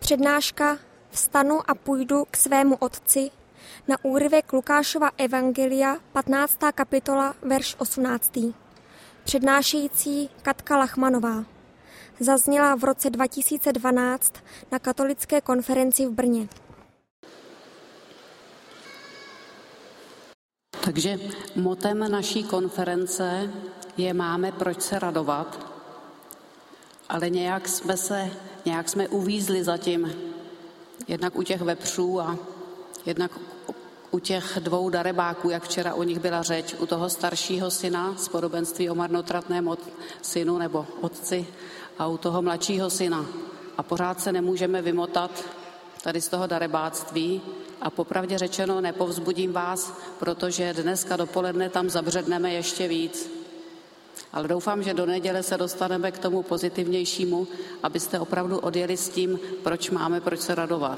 Přednáška Vstanu a půjdu k svému otci na úryvek Lukášova evangelia, 15. kapitola, verš 18. Přednášející Katka Lachmanová. Zazněla v roce 2012 na katolické konferenci v Brně. Takže motem naší konference je Máme proč se radovat, ale nějak jsme uvízli zatím, jednak u těch vepřů a jednak u těch dvou darebáků, jak včera o nich byla řeč, u toho staršího syna z podobenství o marnotratném synu nebo otci a u toho mladšího syna. A pořád se nemůžeme vymotat tady z toho darebáctví a popravdě řečeno nepovzbudím vás, protože dneska dopoledne tam zabředneme ještě víc. Ale doufám, že do neděle se dostaneme k tomu pozitivnějšímu, abyste opravdu odjeli s tím, proč se radovat.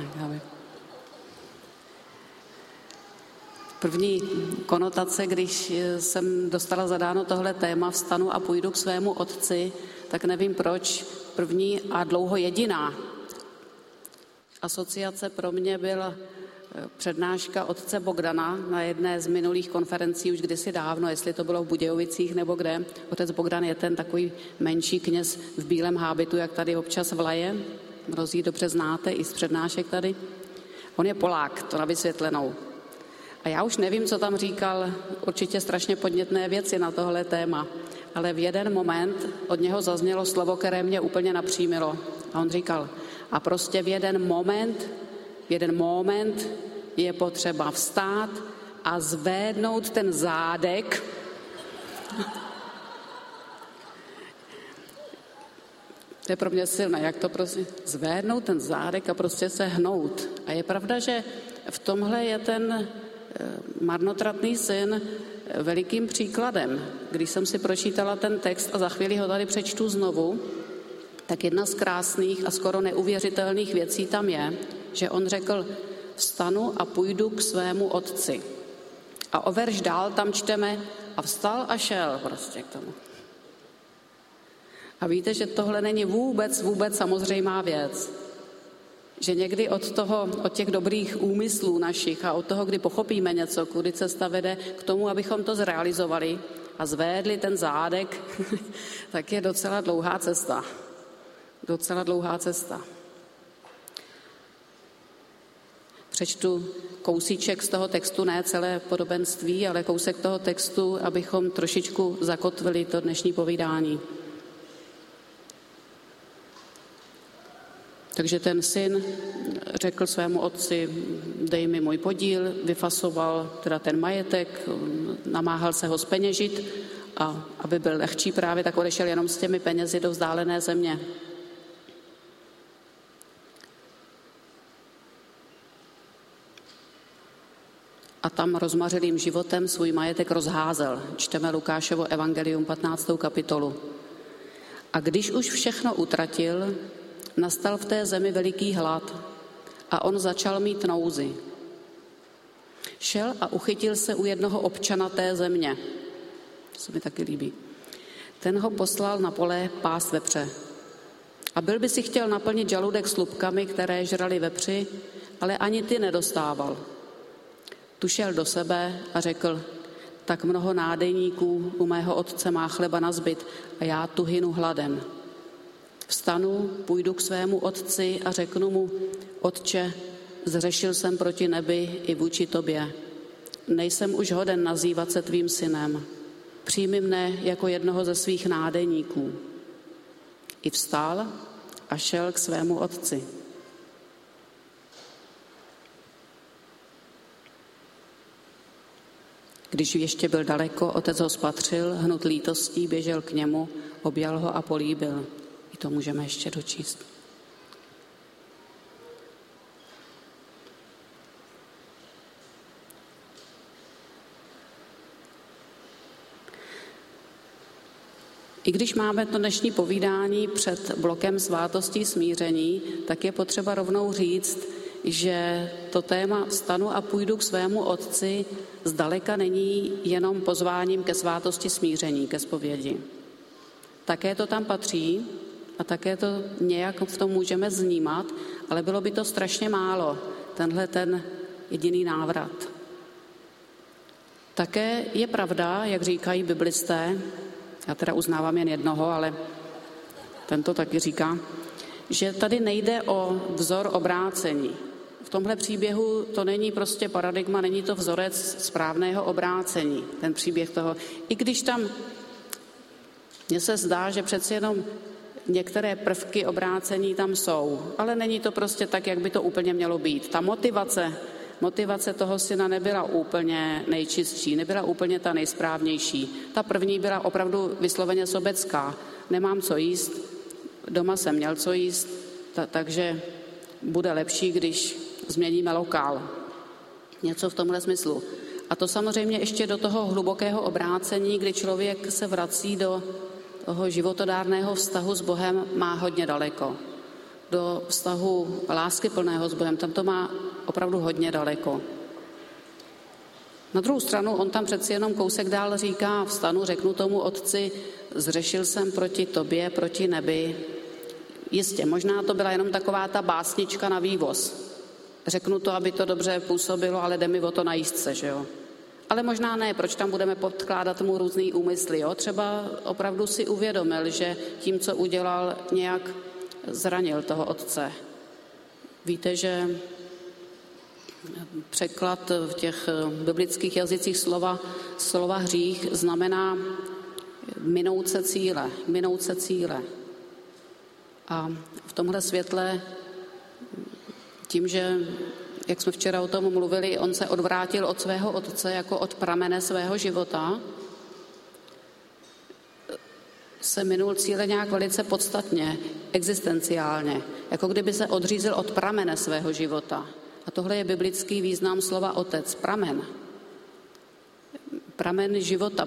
První konotace, když jsem dostala zadáno tohle téma, vstanu a půjdu k svému otci, tak nevím proč, první a dlouho jediná asociace pro mě byla přednáška otce Bogdana na jedné z minulých konferencí už kdysi dávno, jestli to bylo v Budějovicích nebo kde. Otec Bogdan je ten takový menší kněz v bílém hábitu, jak tady občas vlaje. Mnozí dobře znáte i z přednášek tady. On je Polák, to na vysvětlenou. A já už nevím, co tam říkal, určitě strašně podnětné věci na tohle téma, ale v jeden moment od něho zaznělo slovo, které mě úplně napřímilo. A on říkal, a prostě v jeden moment je potřeba vstát a zvednout ten zádek. To je pro mě silné, jak to prostě zvednout ten zádek a prostě se hnout. A je pravda, že v tomhle je ten marnotratný syn velikým příkladem. Když jsem si pročítala ten text a za chvíli ho tady přečtu znovu, tak jedna z krásných a skoro neuvěřitelných věcí tam je, že on řekl, vstanu a půjdu k svému otci. A o verš dál tam čteme a vstal a šel prostě k tomu. A víte, že tohle není vůbec samozřejmá věc. Že někdy od těch dobrých úmyslů našich a od toho, kdy pochopíme něco, kudy cesta vede k tomu, abychom to zrealizovali a zvedli ten zádek, tak je docela dlouhá cesta. Přečtu kousíček z toho textu, ne celé podobenství, ale kousek toho textu, abychom trošičku zakotvili to dnešní povídání. Takže ten syn řekl svému otci, dej mi můj podíl, vyfasoval teda ten majetek, namáhal se ho zpeněžit a aby byl lehčí právě, tak odešel jenom s těmi penězi do vzdálené země. A tam rozmařilým životem svůj majetek rozházel. Čteme Lukášovo evangelium 15. kapitolu. A když už všechno utratil, nastal v té zemi veliký hlad a on začal mít nouzi. Šel a uchytil se u jednoho občana té země. To se mi taky líbí. Ten ho poslal na pole pást vepře. A byl by si chtěl naplnit žaludek slupkami, které žrali vepři, ale ani ty nedostával. Tu šel do sebe a řekl, tak mnoho nádejníků u mého otce má chleba nazbyt a já tu hynu hladem. Vstanu, půjdu k svému otci a řeknu mu, otče, zřešil jsem proti nebi i vůči tobě. Nejsem už hoden nazývat se tvým synem. Přijmi mne jako jednoho ze svých nádejníků. I vstal a šel k svému otci. Když ještě byl daleko, otec ho spatřil, hnut lítostí běžel k němu, objal ho a políbil. I to můžeme ještě dočíst. I když máme to dnešní povídání před blokem svátostí smíření, tak je potřeba rovnou říct, že to téma vstanu a půjdu k svému otci zdaleka není jenom pozváním ke svátosti smíření, ke zpovědi. Také to tam patří, a také to nějak v tom můžeme vnímat, ale bylo by to strašně málo, ten jediný návrat. Také je pravda, jak říkají biblisté, já teda uznávám jen jednoho, ale ten to taky říká, že tady nejde o vzor obrácení. V tomhle příběhu to není prostě paradigma, není to vzorec správného obrácení, ten příběh toho. I když tam mně se zdá, že přeci jenom některé prvky obrácení tam jsou, ale není to prostě tak, jak by to úplně mělo být. Ta motivace toho syna nebyla úplně nejčistší, nebyla úplně ta nejsprávnější. Ta první byla opravdu vysloveně sobecká. Nemám co jíst, doma jsem měl co jíst, takže bude lepší, když změníme lokál. Něco v tomhle smyslu. A to samozřejmě ještě do toho hlubokého obrácení, kdy člověk se vrací do toho životodárného vztahu s Bohem, má hodně daleko. Do vztahu láskyplného s Bohem, tam to má opravdu hodně daleko. Na druhou stranu, on tam přeci jenom kousek dál říká, vstanu, řeknu tomu otci, zřešil jsem proti tobě, proti nebi. Jistě, možná to byla jenom taková ta básnička na vývoz. Řeknu to, aby to dobře působilo, ale jde mi o to na jízdce, že jo. Ale možná ne, proč tam budeme podkládat mu různý úmysly, jo. Třeba opravdu si uvědomil, že tím, co udělal, nějak zranil toho otce. Víte, že překlad v těch biblických jazycích slova hřích znamená minout se cíle. A v tomhle světle, tím, že, jak jsme včera o tom mluvili, on se odvrátil od svého otce jako od pramene svého života, se minul cíle nějak velice podstatně, existenciálně, jako kdyby se odřízl od pramene svého života. A tohle je biblický význam slova otec, pramen. Pramen života.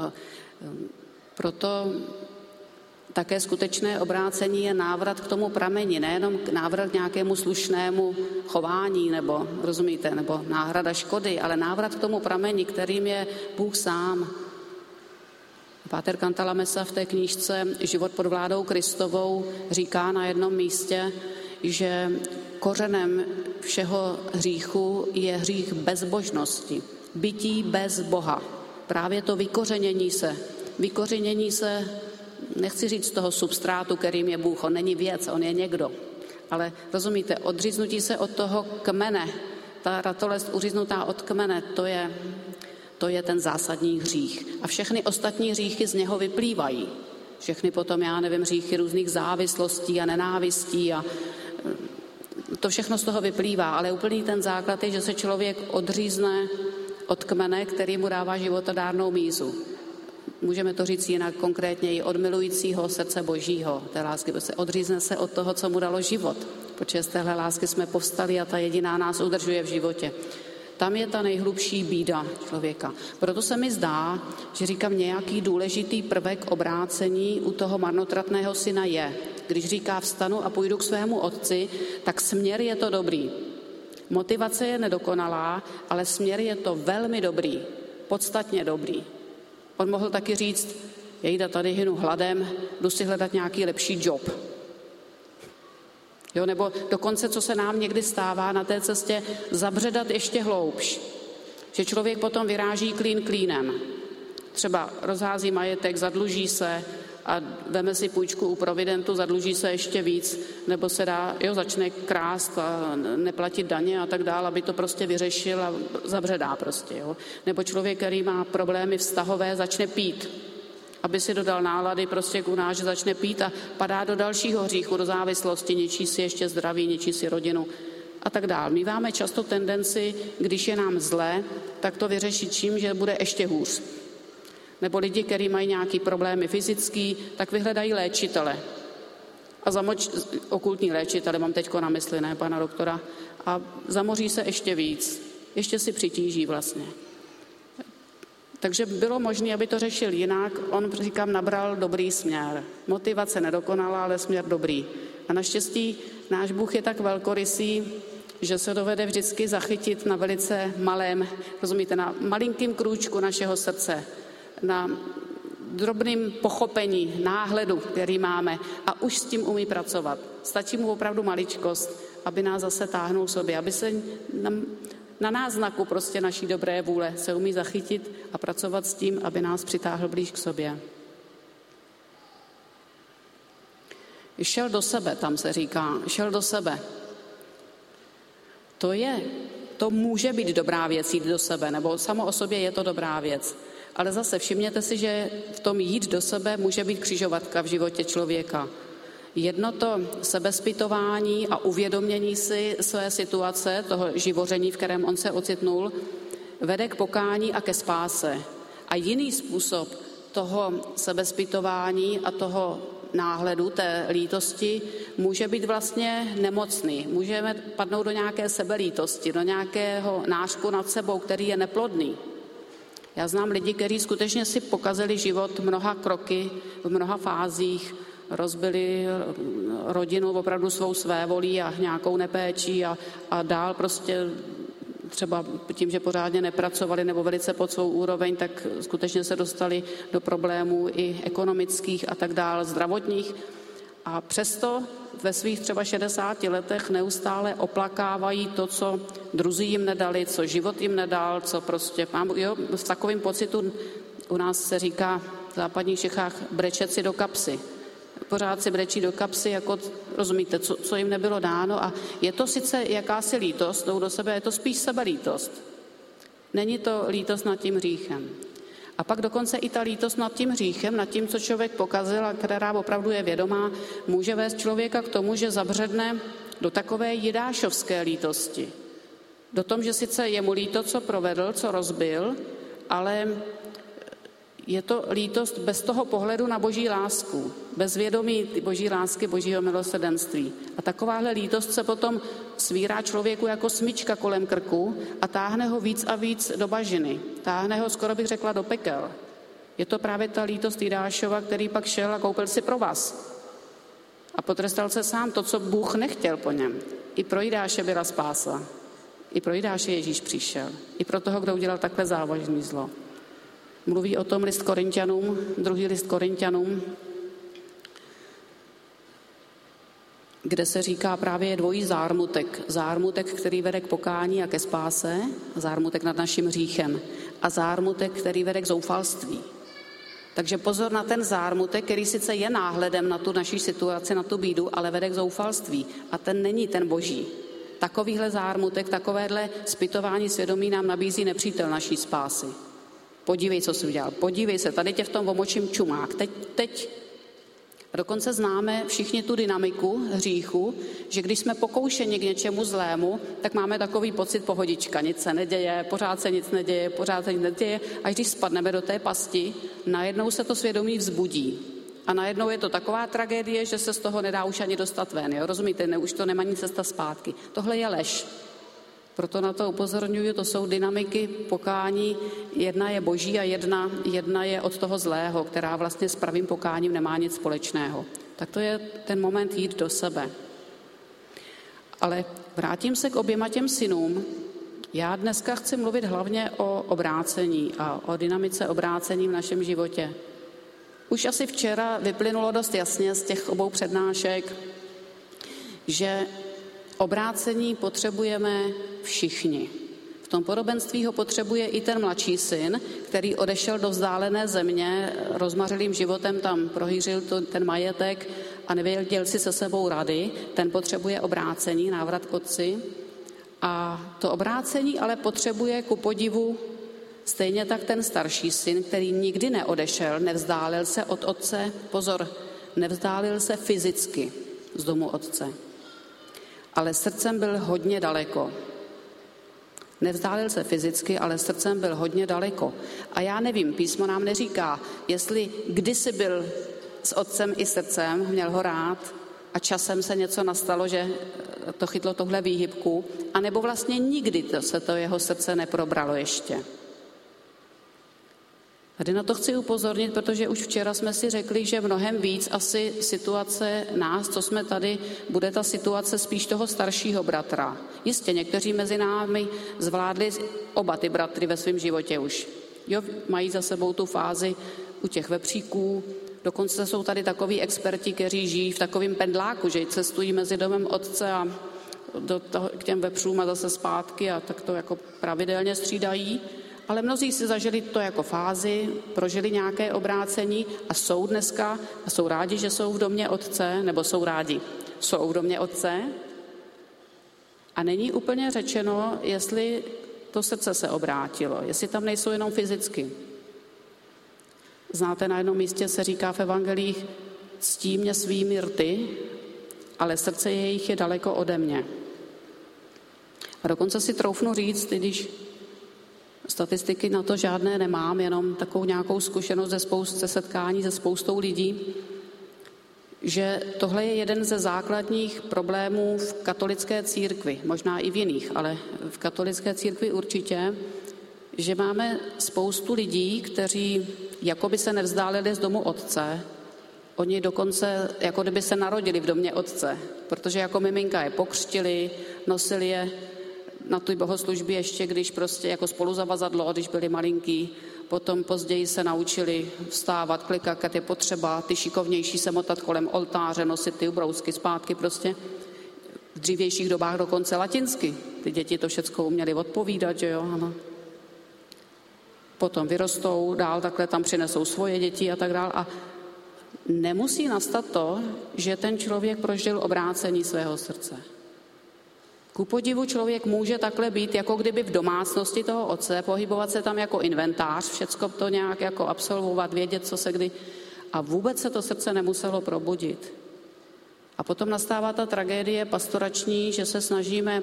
Proto také skutečné obrácení je návrat k tomu prameni, nejenom návrat k nějakému slušnému chování, nebo, rozumíte, nebo náhrada škody, ale návrat k tomu prameni, kterým je Bůh sám. Páter Cantalamessa v té knížce Život pod vládou Kristovou říká na jednom místě, že kořenem všeho hříchu je hřích bezbožnosti, bytí bez Boha. Právě to vykořenění se, nechci říct z toho substrátu, kterým je Bůh, on není věc, on je někdo. Ale rozumíte, odříznutí se od toho kmene, ta ratolest uříznutá od kmene, to je ten zásadní hřích. A všechny ostatní hříchy z něho vyplývají. Všechny potom, hříchy různých závislostí a nenávistí a to všechno z toho vyplývá, ale úplný ten základ je, že se člověk odřízne od kmene, který mu dává životodárnou mízu. Můžeme to říct jinak konkrétně i od milujícího srdce Božího, té lásky, se odřízne se od toho, co mu dalo život, protože z téhle lásky jsme povstali a ta jediná nás udržuje v životě. Tam je ta nejhlubší bída člověka. Proto se mi zdá, že říkám, nějaký důležitý prvek obrácení u toho marnotratného syna je. Když říká vstanu a půjdu k svému otci, tak směr je to dobrý. Motivace je nedokonalá, ale směr je to velmi dobrý, podstatně dobrý. On mohl taky říct, jejda, tady hynu hladem, jdu si hledat nějaký lepší job. Jo, nebo dokonce, co se nám někdy stává na té cestě, zabředat ještě hloubš. Že člověk potom vyráží klín klínem. Třeba rozhází majetek, zadluží se a veme si půjčku u providentu, zadluží se ještě víc, nebo se začne krást a neplatit daně a tak dále, aby to prostě vyřešil a zabředá prostě. Jo. Nebo člověk, který má problémy vztahové, začne pít, aby si dodal nálady prostě gunáš, začne pít a padá do dalšího hříchu, do závislosti, ničí si ještě zdraví, ničí si rodinu a tak dále. My máme často tendenci, když je nám zlé, tak to vyřešit čím, že bude ještě hůř. Nebo lidi, kteří mají nějaké problémy fyzický, tak vyhledají léčitele. A okultní léčitele, mám teďko na mysli, ne pana doktora, a zamoří se ještě víc. Ještě si přitíží vlastně. Takže bylo možné, aby to řešil jinak. On, říkám, nabral dobrý směr. Motivace nedokonalá, ale směr dobrý. A naštěstí náš Bůh je tak velkorysý, že se dovede vždycky zachytit na velice malém, rozumíte, na malinkým krůčku našeho srdce, na drobným pochopení, náhledu, který máme a už s tím umí pracovat. Stačí mu opravdu maličkost, aby nás zase táhnul sobě, aby se na náznaku prostě naší dobré vůle se umí zachytit a pracovat s tím, aby nás přitáhl blíž k sobě. Šel do sebe, tam se říká, šel do sebe. To může být dobrá věc jít do sebe, nebo samo o sobě je to dobrá věc. Ale zase všimněte si, že v tom jít do sebe může být křižovatka v životě člověka. Jedno to sebezpytování a uvědomění si své situace, toho živoření, v kterém on se ocitnul, vede k pokání a ke spáse. A jiný způsob toho sebezpytování a toho náhledu, té lítosti, může být vlastně nemocný. Můžeme padnout do nějaké sebelítosti, do nějakého nářku nad sebou, který je neplodný. Já znám lidi, kteří skutečně si pokazili život mnoha kroky, v mnoha fázích, rozbili rodinu opravdu svou svévolí a nějakou nepéčí a dál prostě třeba tím, že pořádně nepracovali nebo velice pod svou úroveň, tak skutečně se dostali do problémů i ekonomických a tak dál, zdravotních. A přesto ve svých třeba 60 letech neustále oplakávají to, co druzí jim nedali, co život jim nedal, co prostě... v takovém pocitu u nás se říká v západních Čechách brečet si do kapsy. Pořád si brečí do kapsy, jako rozumíte, co jim nebylo dáno. A je to sice jakási lítost, do sebe, je to spíš sebelítost. Není to lítost nad tím hříchem. A pak dokonce i ta lítost nad tím hříchem, nad tím, co člověk pokazil a která opravdu je vědomá, může vést člověka k tomu, že zabředne do takové jidášovské lítosti. Do tom, že sice je mu líto, co provedl, co rozbil, ale je to lítost bez toho pohledu na boží lásku, bez vědomí boží lásky, božího milosrdenství. A takováhle lítost se potom svírá člověku jako smyčka kolem krku a táhne ho víc a víc do bažiny. Táhne ho, skoro bych řekla, do pekel. Je to právě ta lítost Jidášova, který pak šel a koupil si pro vás. A potrestal se sám to, co Bůh nechtěl po něm. I pro Jidáše byla spása. I pro Jidáše Ježíš přišel. I pro toho, kdo udělal takhle závažný zlo. Mluví o tom list Korinťanům, druhý list Korinťanům, kde se říká právě dvojí zármutek. Zármutek, který vede k pokání a ke spáse, zármutek nad naším hříchem a zármutek, který vede k zoufalství. Takže pozor na ten zármutek, který sice je náhledem na tu naší situaci, na tu bídu, ale vede k zoufalství. A ten není ten boží. Takovýhle zármutek, takovéhle zpytování svědomí nám nabízí nepřítel naší spásy. Podívej, co jsi udělal. Podívej se, tady tě v tom omočím čumák. Teď. Dokonce známe všichni tu dynamiku hříchu, že když jsme pokoušeni k něčemu zlému, tak máme takový pocit pohodička. Nic se neděje, pořád se nic neděje, Až když spadneme do té pasti, najednou se to svědomí vzbudí. A najednou je to taková tragédie, že se z toho nedá už ani dostat ven. Jo? Rozumíte, už to nemá nic cesta zpátky. Tohle je lež. Proto na to upozorňuji, to jsou dynamiky pokání. Jedna je boží a jedna je od toho zlého, která vlastně s pravým pokáním nemá nic společného. Tak to je ten moment jít do sebe. Ale vrátím se k oběma těm synům. Já dneska chci mluvit hlavně o obrácení a o dynamice obrácení v našem životě. Už asi včera vyplynulo dost jasně z těch obou přednášek, že obrácení potřebujeme všichni. V tom podobenství ho potřebuje i ten mladší syn, který odešel do vzdálené země, rozmařilým životem tam prohýřil ten majetek a nevěděl si se sebou rady. Ten potřebuje obrácení, návrat k otci. A to obrácení ale potřebuje ku podivu stejně tak ten starší syn, který nikdy neodešel, nevzdálil se od otce, pozor, nevzdálil se fyzicky z domu otce, ale srdcem byl hodně daleko. Nevzdálil se fyzicky, ale srdcem byl hodně daleko. A já nevím, písmo nám neříká, jestli kdysi byl s otcem i srdcem, měl ho rád a časem se něco nastalo, že to chytlo tohle výhybku, anebo vlastně nikdy se to jeho srdce neprobralo ještě. Tady na to chci upozornit, protože už včera jsme si řekli, že mnohem víc asi situace nás, co jsme tady, bude ta situace spíš toho staršího bratra. Jistě, někteří mezi námi zvládli oba ty bratry ve svém životě už. Jo, mají za sebou tu fázi u těch vepříků. Dokonce jsou tady takoví experti, kteří žijí v takovém pendláku, že cestují mezi domem otce a k těm vepřům a zase zpátky a tak to jako pravidelně střídají. Ale mnozí si zažili to jako fázi, prožili nějaké obrácení a jsou dneska a jsou rádi, že jsou v domě otce, nebo jsou v domě otce. A není úplně řečeno, jestli to srdce se obrátilo, jestli tam nejsou jenom fyzicky. Znáte, na jednom místě se říká v evangelích, ctí mě svými rty, ale srdce jejich je daleko ode mě. A dokonce si troufnu říct, když statistiky na to žádné nemám, jenom takovou nějakou zkušenost ze setkání se spoustou lidí, že tohle je jeden ze základních problémů v katolické církvi, možná i v jiných, ale v katolické církvi určitě, že máme spoustu lidí, kteří jakoby se nevzdálili z domu otce, oni dokonce jako kdyby se narodili v domě otce, protože jako miminka je pokřtili, nosili je na tu bohoslužbě ještě, když prostě jako spoluzavazadlo, když byli malinký, potom později se naučili vstávat, klikakat je potřeba, ty šikovnější se motat kolem oltáře, nosit ty ubrousky zpátky prostě. V dřívějších dobách dokonce latinsky. Ty děti to všecko uměly odpovídat, že jo, ano. Potom vyrostou, dál takhle tam přinesou svoje děti a tak dál a nemusí nastat to, že ten člověk prožil obrácení svého srdce. Ku podivu člověk může takhle být, jako kdyby v domácnosti toho otce, pohybovat se tam jako inventář, všecko to nějak jako absolvovat, vědět, co se kdy... A vůbec se to srdce nemuselo probudit. A potom nastává ta tragédie pastorační, že se snažíme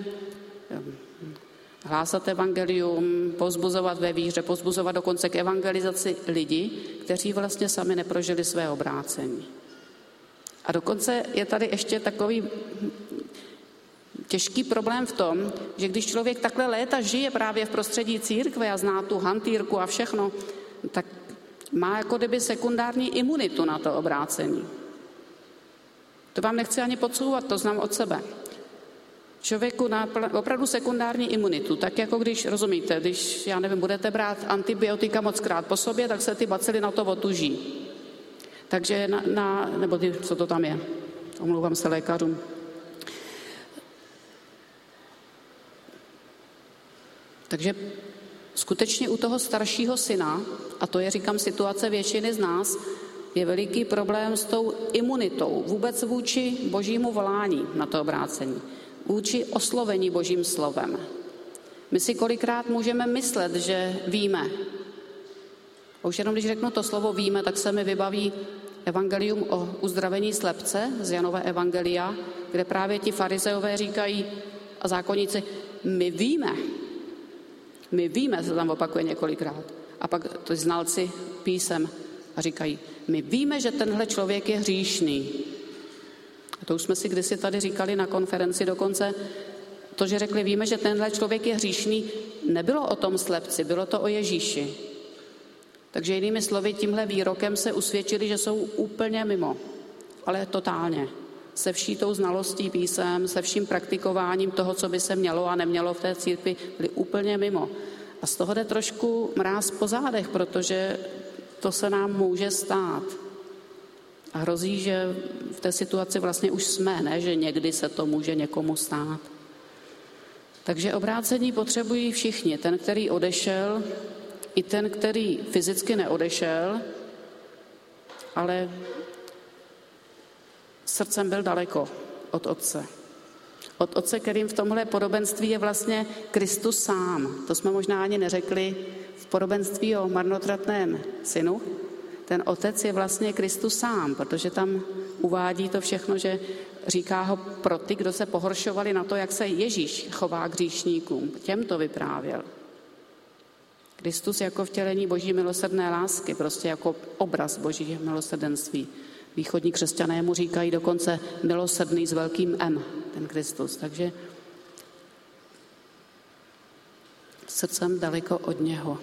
hlásat evangelium, povzbuzovat ve víře, povzbuzovat dokonce k evangelizaci lidi, kteří vlastně sami neprožili své obrácení. A dokonce je tady ještě takový těžký problém v tom, že když člověk takhle léta žije právě v prostředí církve a zná tu hantýrku a všechno, tak má jako kdyby sekundární imunitu na to obrácení. To vám nechci ani podsouvat, to znám od sebe. Člověku má opravdu sekundární imunitu, tak jako když, rozumíte, když, já nevím, budete brát antibiotika mockrát po sobě, tak se ty bacily na to otuží. Takže nebo co to tam je, omlouvám se lékařům. Takže skutečně u toho staršího syna, a to je, říkám, situace většiny z nás, je veliký problém s tou imunitou, vůbec vůči božímu volání na to obrácení, vůči oslovení božím slovem. My si kolikrát můžeme myslet, že víme. A už jenom když řeknu to slovo víme, tak se mi vybaví evangelium o uzdravení slepce z Janova evangelia, kde právě ti farizeové říkají a zákonníci, my víme, se tam opakuje několikrát. A pak to znalci písem a říkají, my víme, že tenhle člověk je hříšný. A to už jsme si kdysi tady říkali na konferenci dokonce, to, že řekli, víme, že tenhle člověk je hříšný, nebylo o tom slepci, bylo to o Ježíši. Takže jinými slovy, tímhle výrokem se usvědčili, že jsou úplně mimo, ale totálně. Se vší tou znalostí písem, se vším praktikováním toho, co by se mělo a nemělo v té církvi, byli úplně mimo. A z toho jde trošku mráz po zádech, protože to se nám může stát. A hrozí, že v té situaci vlastně už jsme, ne, že někdy se to může někomu stát. Takže obrácení potřebují všichni. Ten, který odešel, i ten, který fyzicky neodešel, ale srdcem byl daleko od Otce. Od Otce, kterým v tomhle podobenství je vlastně Kristus sám. To jsme možná ani neřekli v podobenství o marnotratném synu. Ten Otec je vlastně Kristus sám, protože tam uvádí to všechno, že říká ho pro ty, kdo se pohoršovali na to, jak se Ježíš chová k hříšníkům. Těm to vyprávěl. Kristus jako vtělení boží milosrdné lásky, prostě jako obraz boží milosrdenství. Východní křesťané mu říkají dokonce milosrdný s velkým M, ten Kristus. Takže srdcem daleko od něho.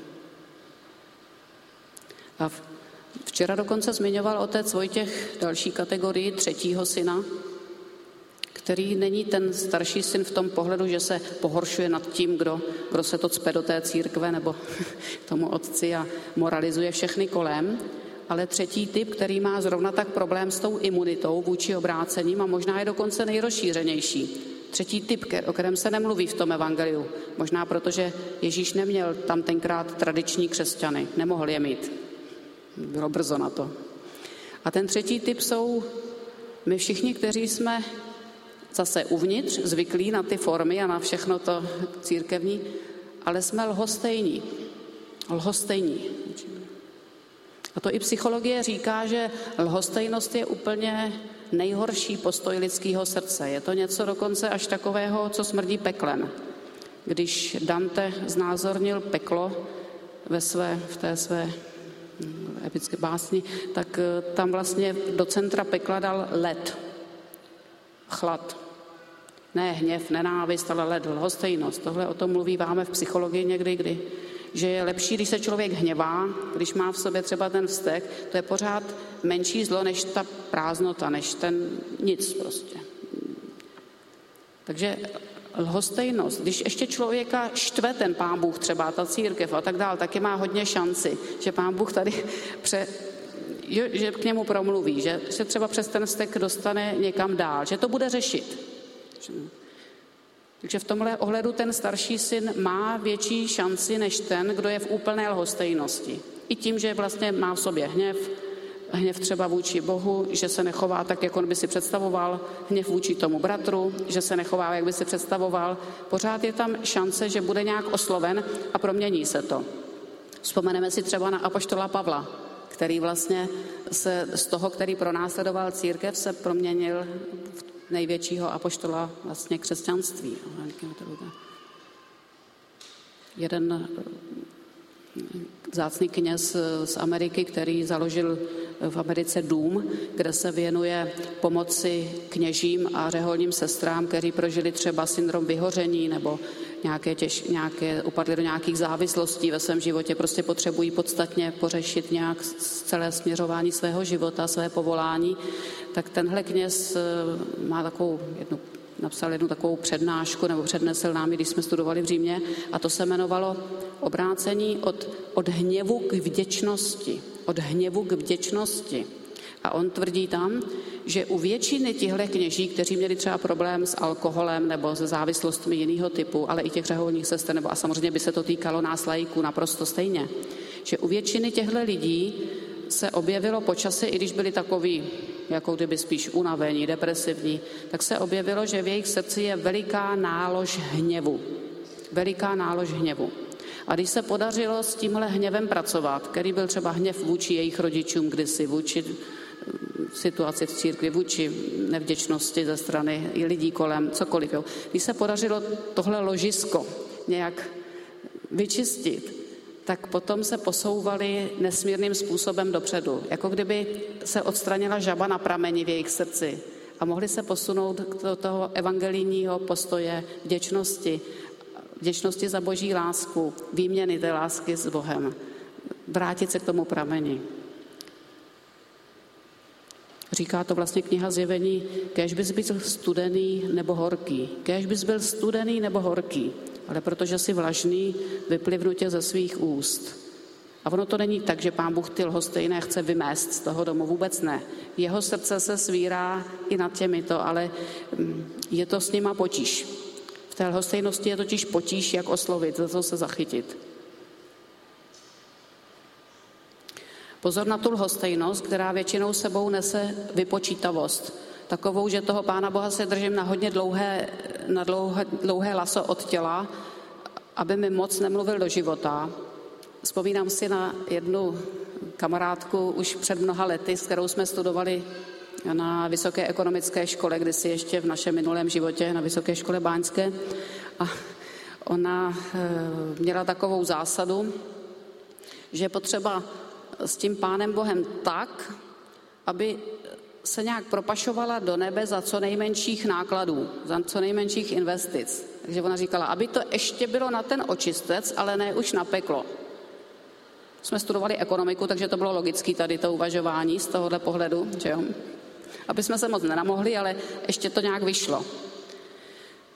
A včera dokonce zmiňoval otec Vojtěch další kategorii třetího syna, který není ten starší syn v tom pohledu, že se pohoršuje nad tím, kdo se to cpe do té církve nebo tomu otci a moralizuje všechny kolem, ale třetí typ, který má zrovna tak problém s tou imunitou vůči obrácením a možná je dokonce nejrozšířenější. Třetí typ, o kterém se nemluví v tom evangeliu. Možná protože Ježíš neměl tam tenkrát tradiční křesťany, nemohl je mít. Bylo brzo na to. A ten třetí typ jsou my všichni, kteří jsme zase uvnitř zvyklí na ty formy a na všechno to církevní, ale jsme lhostejní. Lhostejní. A to i psychologie říká, že lhostejnost je úplně nejhorší postoj lidského srdce. Je to něco dokonce až takového, co smrdí peklem. Když Dante znázornil peklo v té své epické básni, tak tam vlastně do centra pekla dal led, chlad. Ne hněv, nenávist, ale led, lhostejnost. Tohle o tom mluvíváme v psychologii někdy, že je lepší, když se člověk hněvá, když má v sobě třeba ten vztek, to je pořád menší zlo, než ta prázdnota, než ten nic prostě. Takže lhostejnost, když ještě člověka štve ten Pán Bůh, třeba ta církev a tak dál, taky má hodně šanci, že Pán Bůh tady že k němu promluví, že se třeba přes ten vztek dostane někam dál, že to bude řešit. Takže v tomhle ohledu ten starší syn má větší šanci než ten, kdo je v úplné lhostejnosti. I tím, že vlastně má v sobě hněv třeba vůči Bohu, že se nechová tak, jak on by si představoval, hněv vůči tomu bratru, že se nechová, jak by si představoval. Pořád je tam šance, že bude nějak osloven a promění se to. Vzpomeneme si třeba na apoštola Pavla, který vlastně se z toho, který pronásledoval církev, se proměnil v největšího apoštola vlastně křesťanství. Jeden vzácný kněz z Ameriky, který založil v Americe dům, kde se věnuje pomoci kněžím a řeholním sestrám, kteří prožili třeba syndrom vyhoření nebo nějaké upadli do nějakých závislostí ve svém životě, prostě potřebují podstatně pořešit nějak celé směřování svého života, své povolání, tak tenhle kněz napsal jednu takovou přednášku, nebo přednesl nám, když jsme studovali v Římě, a to se jmenovalo obrácení od hněvu k vděčnosti. Od hněvu k vděčnosti. A on tvrdí tam, že u většiny těchto kněží, kteří měli třeba problém s alkoholem nebo se závislostmi jiného typu, ale i těch řeholních sester, a samozřejmě by se to týkalo nás laiků naprosto stejně, že u většiny těchto lidí se objevilo po čase, i když byli takový, jako kdyby spíš unavení, depresivní, tak se objevilo, že v jejich srdci je veliká nálož hněvu. Veliká nálož hněvu. A když se podařilo s tímhle hněvem pracovat, který byl třeba hněv vůči jejich rodičům kdysi, vůči situaci v církvi, vůči nevděčnosti ze strany lidí kolem, cokoliv. Jo. Když se podařilo tohle ložisko nějak vyčistit, tak potom se posouvali nesmírným způsobem dopředu. Jako kdyby se odstranila žaba na prameni v jejich srdci a mohli se posunout do toho evangelijního postoje vděčnosti za Boží lásku, výměny té lásky s Bohem, vrátit se k tomu prameni. Říká to vlastně kniha Zjevení, kéž bys byl studený nebo horký. Kéž bys byl studený nebo horký, ale protože jsi vlažný, vyplivnu tě ze svých úst. A ono to není tak, že Pán Bůh ty lhostejné chce vymést z toho domu, vůbec ne. Jeho srdce se svírá i nad těmito, ale je to s nima potíž. V té lhostejnosti je totiž potíž, jak oslovit, za to se zachytit. Pozor na tu lhostejnost, která většinou sebou nese vypočítavost. Takovou, že toho Pána Boha se držím na hodně dlouhé laso od těla, aby mi moc nemluvil do života. Vzpomínám si na jednu kamarádku už před mnoha lety, s kterou jsme studovali na Vysoké ekonomické škole, kdysi ještě v našem minulém životě, na Vysoké škole báňské. A ona měla takovou zásadu, že je potřeba s tím Pánem Bohem tak, aby se nějak propašovala do nebe za co nejmenších nákladů, za co nejmenších investic. Takže ona říkala, aby to ještě bylo na ten očistec, ale ne už na peklo. Jsme studovali ekonomiku, takže to bylo logické tady to uvažování z tohohle pohledu, že jo? Aby jsme se moc nenamohli, ale ještě to nějak vyšlo.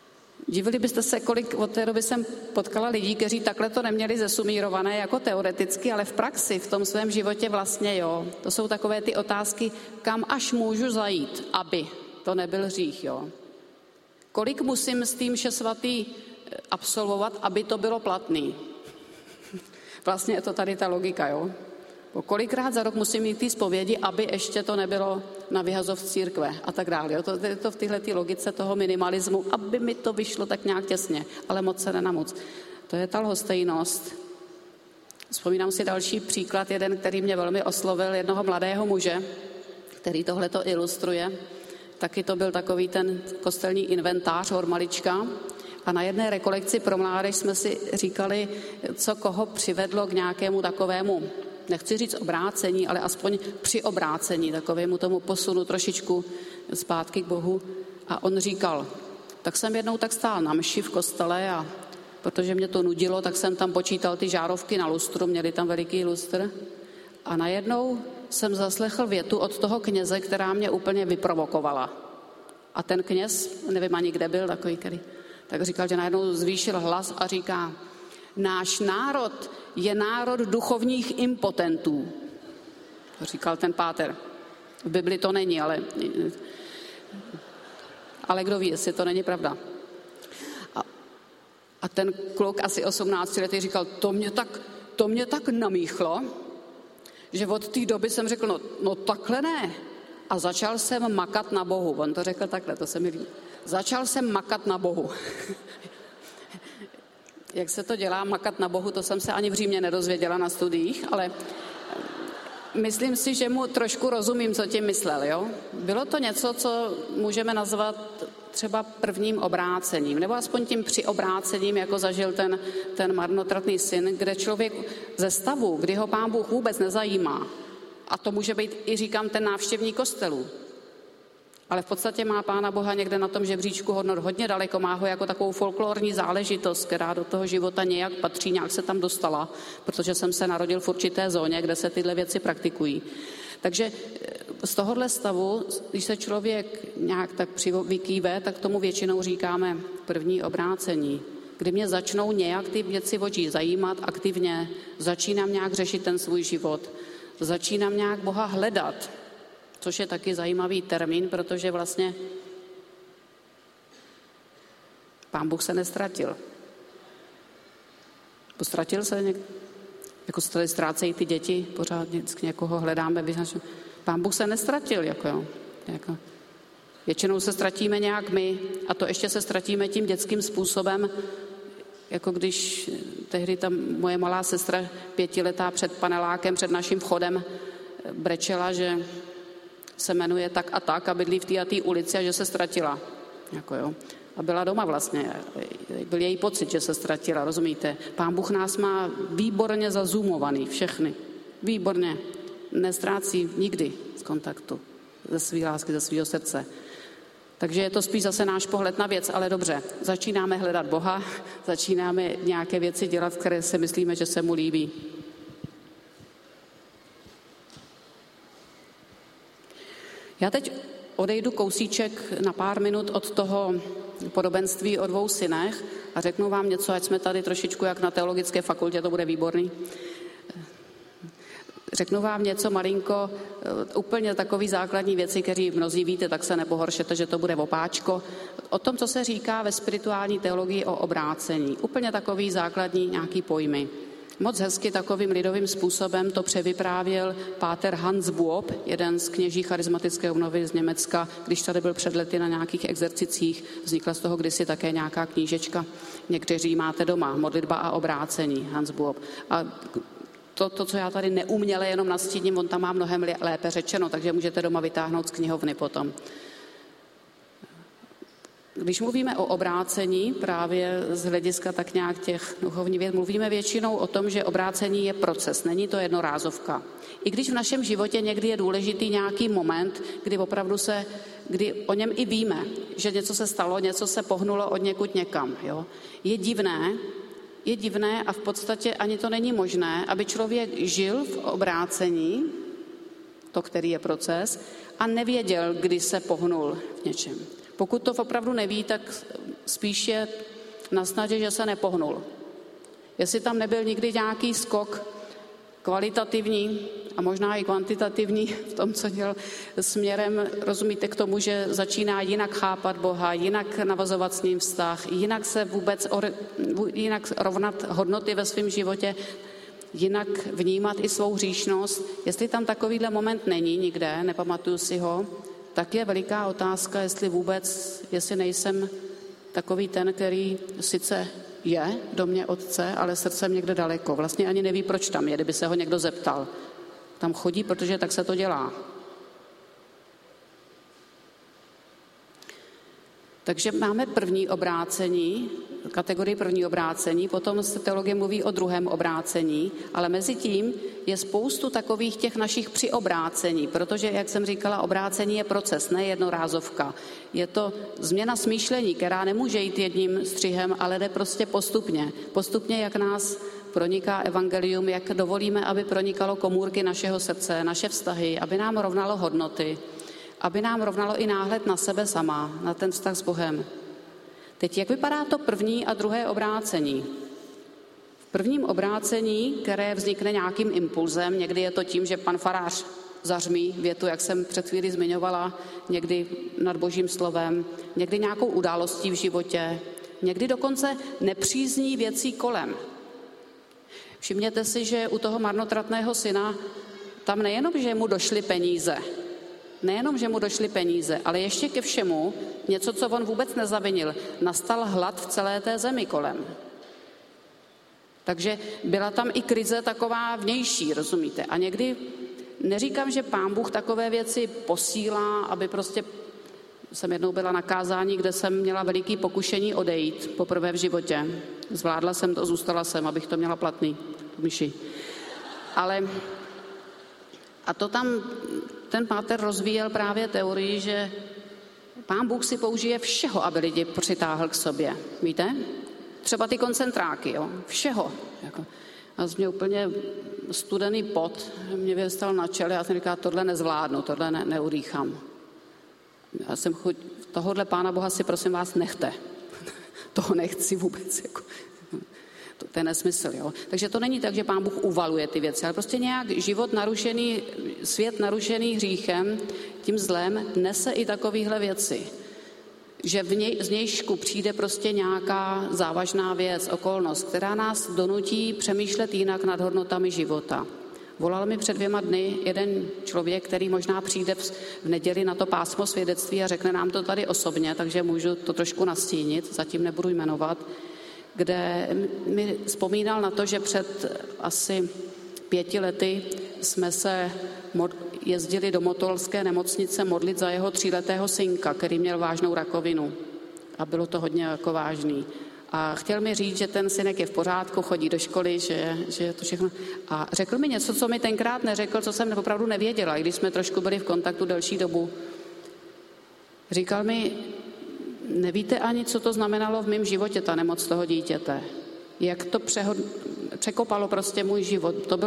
Divili byste se, kolik od té doby jsem potkala lidí, kteří takhle to neměli zesumírované jako teoreticky, ale v praxi, v tom svém životě vlastně jo. To jsou takové ty otázky, kam až můžu zajít, aby to nebyl hřích, jo. Kolik musím s tím mše svatý absolvovat, aby to bylo platný. Vlastně je to tady ta logika, jo. Kolikrát za rok musím mít ty zpovědi, aby ještě to nebylo na vyhazov církve a tak dále. Jo. To je to v téhletý logice toho minimalismu, aby mi to vyšlo tak nějak těsně, ale moc se nenamoc. To je ta lhostejnost. Vzpomínám si další příklad, jeden, který mě velmi oslovil, jednoho mladého muže, který tohleto ilustruje. Taky to byl takový ten kostelní inventář od malička. A na jedné rekolekci pro mládež jsme si říkali, co koho přivedlo k nějakému takovému, nechci říct obrácení, ale aspoň při obrácení, takovému tomu posunu trošičku zpátky k Bohu. A on říkal, tak jsem jednou tak stál na mši v kostele a protože mě to nudilo, tak jsem tam počítal ty žárovky na lustru, měli tam veliký lustr. A najednou jsem zaslechl větu od toho kněze, která mě úplně vyprovokovala. A ten kněz, nevím ani kde byl, takový, který, tak říkal, že najednou zvýšil hlas a říká, náš národ je národ duchovních impotentů. To říkal ten páter. V Bibli to není, ale kdo ví, jestli to není pravda. A ten kluk asi 18 letý říkal, to mě tak namíchlo, že od té doby jsem řekl, no takhle ne. A začal jsem makat na Bohu. On to řekl takhle, to se mi líbí. Začal jsem makat na Bohu. Jak se to dělá, makat na Bohu, to jsem se ani v Římě nedozvěděla na studiích, ale myslím si, že mu trošku rozumím, co tím myslel, jo? Bylo to něco, co můžeme nazvat třeba prvním obrácením, nebo aspoň tím přiobrácením, jako zažil ten marnotratný syn, kde člověk ze stavu, kdy ho Pán Bůh vůbec nezajímá, a to může být i, říkám, ten návštěvník kostelů, ale v podstatě má Pána Boha někde na tom žebříčku hodnot hodně daleko, má ho jako takovou folklorní záležitost, která do toho života nějak patří, nějak se tam dostala, protože jsem se narodil v určité zóně, kde se tyhle věci praktikují. Takže z tohohle stavu, když se člověk nějak tak vykýve, tak tomu většinou říkáme první obrácení, kdy mě začnou nějak ty věci očí zajímat aktivně, začínám nějak řešit ten svůj život, začínám nějak Boha hledat, což je taky zajímavý termín, protože vlastně Pán Bůh se nestratil. Postratil se někdo? Jako se tady ztrácejí ty děti, pořád vždycky někoho hledáme. Pán Bůh se nestratil. Jako. Většinou se ztratíme nějak my a to ještě se ztratíme tím dětským způsobem, jako když tehdy tam moje malá sestra 5letá před panelákem, před naším vchodem brečela, že se jmenuje tak a tak a bydlí v té a té ulici a že se ztratila. Jako jo. A byla doma vlastně. Byl její pocit, že se ztratila, rozumíte? Pán Bůh nás má výborně zazumovaný, všechny. Výborně. Nestrácí nikdy z kontaktu, ze své lásky, ze svého srdce. Takže je to spíš zase náš pohled na věc, ale dobře. Začínáme hledat Boha, začínáme nějaké věci dělat, které si myslíme, že se mu líbí. Já teď odejdu kousíček na pár minut od toho podobenství o 2 synech a řeknu vám něco, ať jsme tady trošičku jak na teologické fakultě, to bude výborný. Řeknu vám něco malinko, úplně takový základní věci, které mnozí víte, tak se nepohoršete, že to bude opáčko. O tom, co se říká ve spirituální teologii o obrácení. Úplně takový základní nějaký pojmy. Moc hezky takovým lidovým způsobem to převyprávěl páter Hans Buob, jeden z kněží charismatické obnovy z Německa, když tady byl před lety na nějakých exercicích. Vznikla z toho kdysi také nějaká knížečka. Někteří máte doma, Modlitba a obrácení, Hans Buob. A to, co já tady neuměle jenom nastíním, on tam má mnohem lépe řečeno, takže můžete doma vytáhnout z knihovny potom. Když mluvíme o obrácení, právě z hlediska tak nějak těch duchovních věd, mluvíme většinou o tom, že obrácení je proces, není to jednorázovka. I když v našem životě někdy je důležitý nějaký moment, kdy opravdu kdy o něm i víme, že něco se stalo, něco se pohnulo od někud někam. Jo? Je divné a v podstatě ani to není možné, aby člověk žil v obrácení, to, který je proces, a nevěděl, kdy se pohnul v něčem. Pokud to opravdu neví, tak spíš je na snadě, že se nepohnul. Jestli tam nebyl nikdy nějaký skok kvalitativní a možná i kvantitativní v tom, co dělal směrem, rozumíte, k tomu, že začíná jinak chápat Boha, jinak navazovat s ním vztah, jinak se vůbec jinak rovnat hodnoty ve svém životě, jinak vnímat i svou hříšnost. Jestli tam takovýhle moment není nikde, nepamatuju si ho, tak je veliká otázka, jestli nejsem takový ten, který sice je v domě Otce, ale srdcem někde daleko. Vlastně ani neví, proč tam je, kdyby se ho někdo zeptal. Tam chodí, protože tak se to dělá. Takže máme první obrácení, kategorii první obrácení, potom se teologie mluví o druhém obrácení, ale mezi tím je spoustu takových těch našich přiobrácení, protože, jak jsem říkala, obrácení je proces, ne jednorázovka. Je to změna smýšlení, která nemůže jít jedním střihem, ale jde prostě postupně. Postupně, jak nás proniká evangelium, jak dovolíme, aby pronikalo komůrky našeho srdce, naše vztahy, aby nám rovnalo hodnoty, aby nám rovnalo i náhled na sebe sama, na ten vztah s Bohem. Teď, jak vypadá to první a druhé obrácení? V prvním obrácení, které vznikne nějakým impulzem, někdy je to tím, že pan farář zařmí větu, jak jsem před chvíli zmiňovala, někdy nad Božím slovem, někdy nějakou událostí v životě, někdy dokonce nepřízní věcí kolem. Všimněte si, že u toho marnotratného syna tam nejenom, že mu došly peníze, ale ještě ke všemu něco, co on vůbec nezavinil. Nastal hlad v celé té zemi kolem. Takže byla tam i krize taková vnější, rozumíte? A někdy neříkám, že Pán Bůh takové věci posílá, aby prostě... Jsem jednou byla na kázání, kde jsem měla veliký pokušení odejít poprvé v životě. Zvládla jsem to, zůstala jsem, abych to měla platný, myši. Ale... A to tam ten páter rozvíjel právě teorii, že Pán Bůh si použije všeho, aby lidi přitáhl k sobě. Víte? Třeba ty koncentráky, jo? Všeho. A z mě úplně studený pot mě vystal na čele a jsem říkal, tohle nezvládnu, tohle neudýchám. Já jsem tohohle Pána Boha si prosím vás nechte. Toho nechci vůbec. To je nesmysl, jo. Takže to není tak, že Pán Bůh uvaluje ty věci, ale prostě nějak život narušený, svět narušený hříchem, tím zlem, nese i takovéhle věci. Že z nějšku přijde prostě nějaká závažná věc, okolnost, která nás donutí přemýšlet jinak nad hodnotami života. Volal mi před 2 dny jeden člověk, který možná přijde v neděli na to pásmo svědectví a řekne nám to tady osobně, takže můžu to trošku nastínit, zatím nebudu jmenovat, kde mi vzpomínal na to, že před asi 5 lety jsme se jezdili do motolské nemocnice modlit za jeho 3letého synka, který měl vážnou rakovinu. A bylo to hodně jako vážný. A chtěl mi říct, že ten synek je v pořádku, chodí do školy, že je to všechno. A řekl mi něco, co mi tenkrát neřekl, co jsem opravdu nevěděla, i když jsme trošku byli v kontaktu delší dobu. Říkal mi, nevíte ani, co to znamenalo v mém životě, ta nemoc toho dítěte. Jak to překopalo prostě můj život. To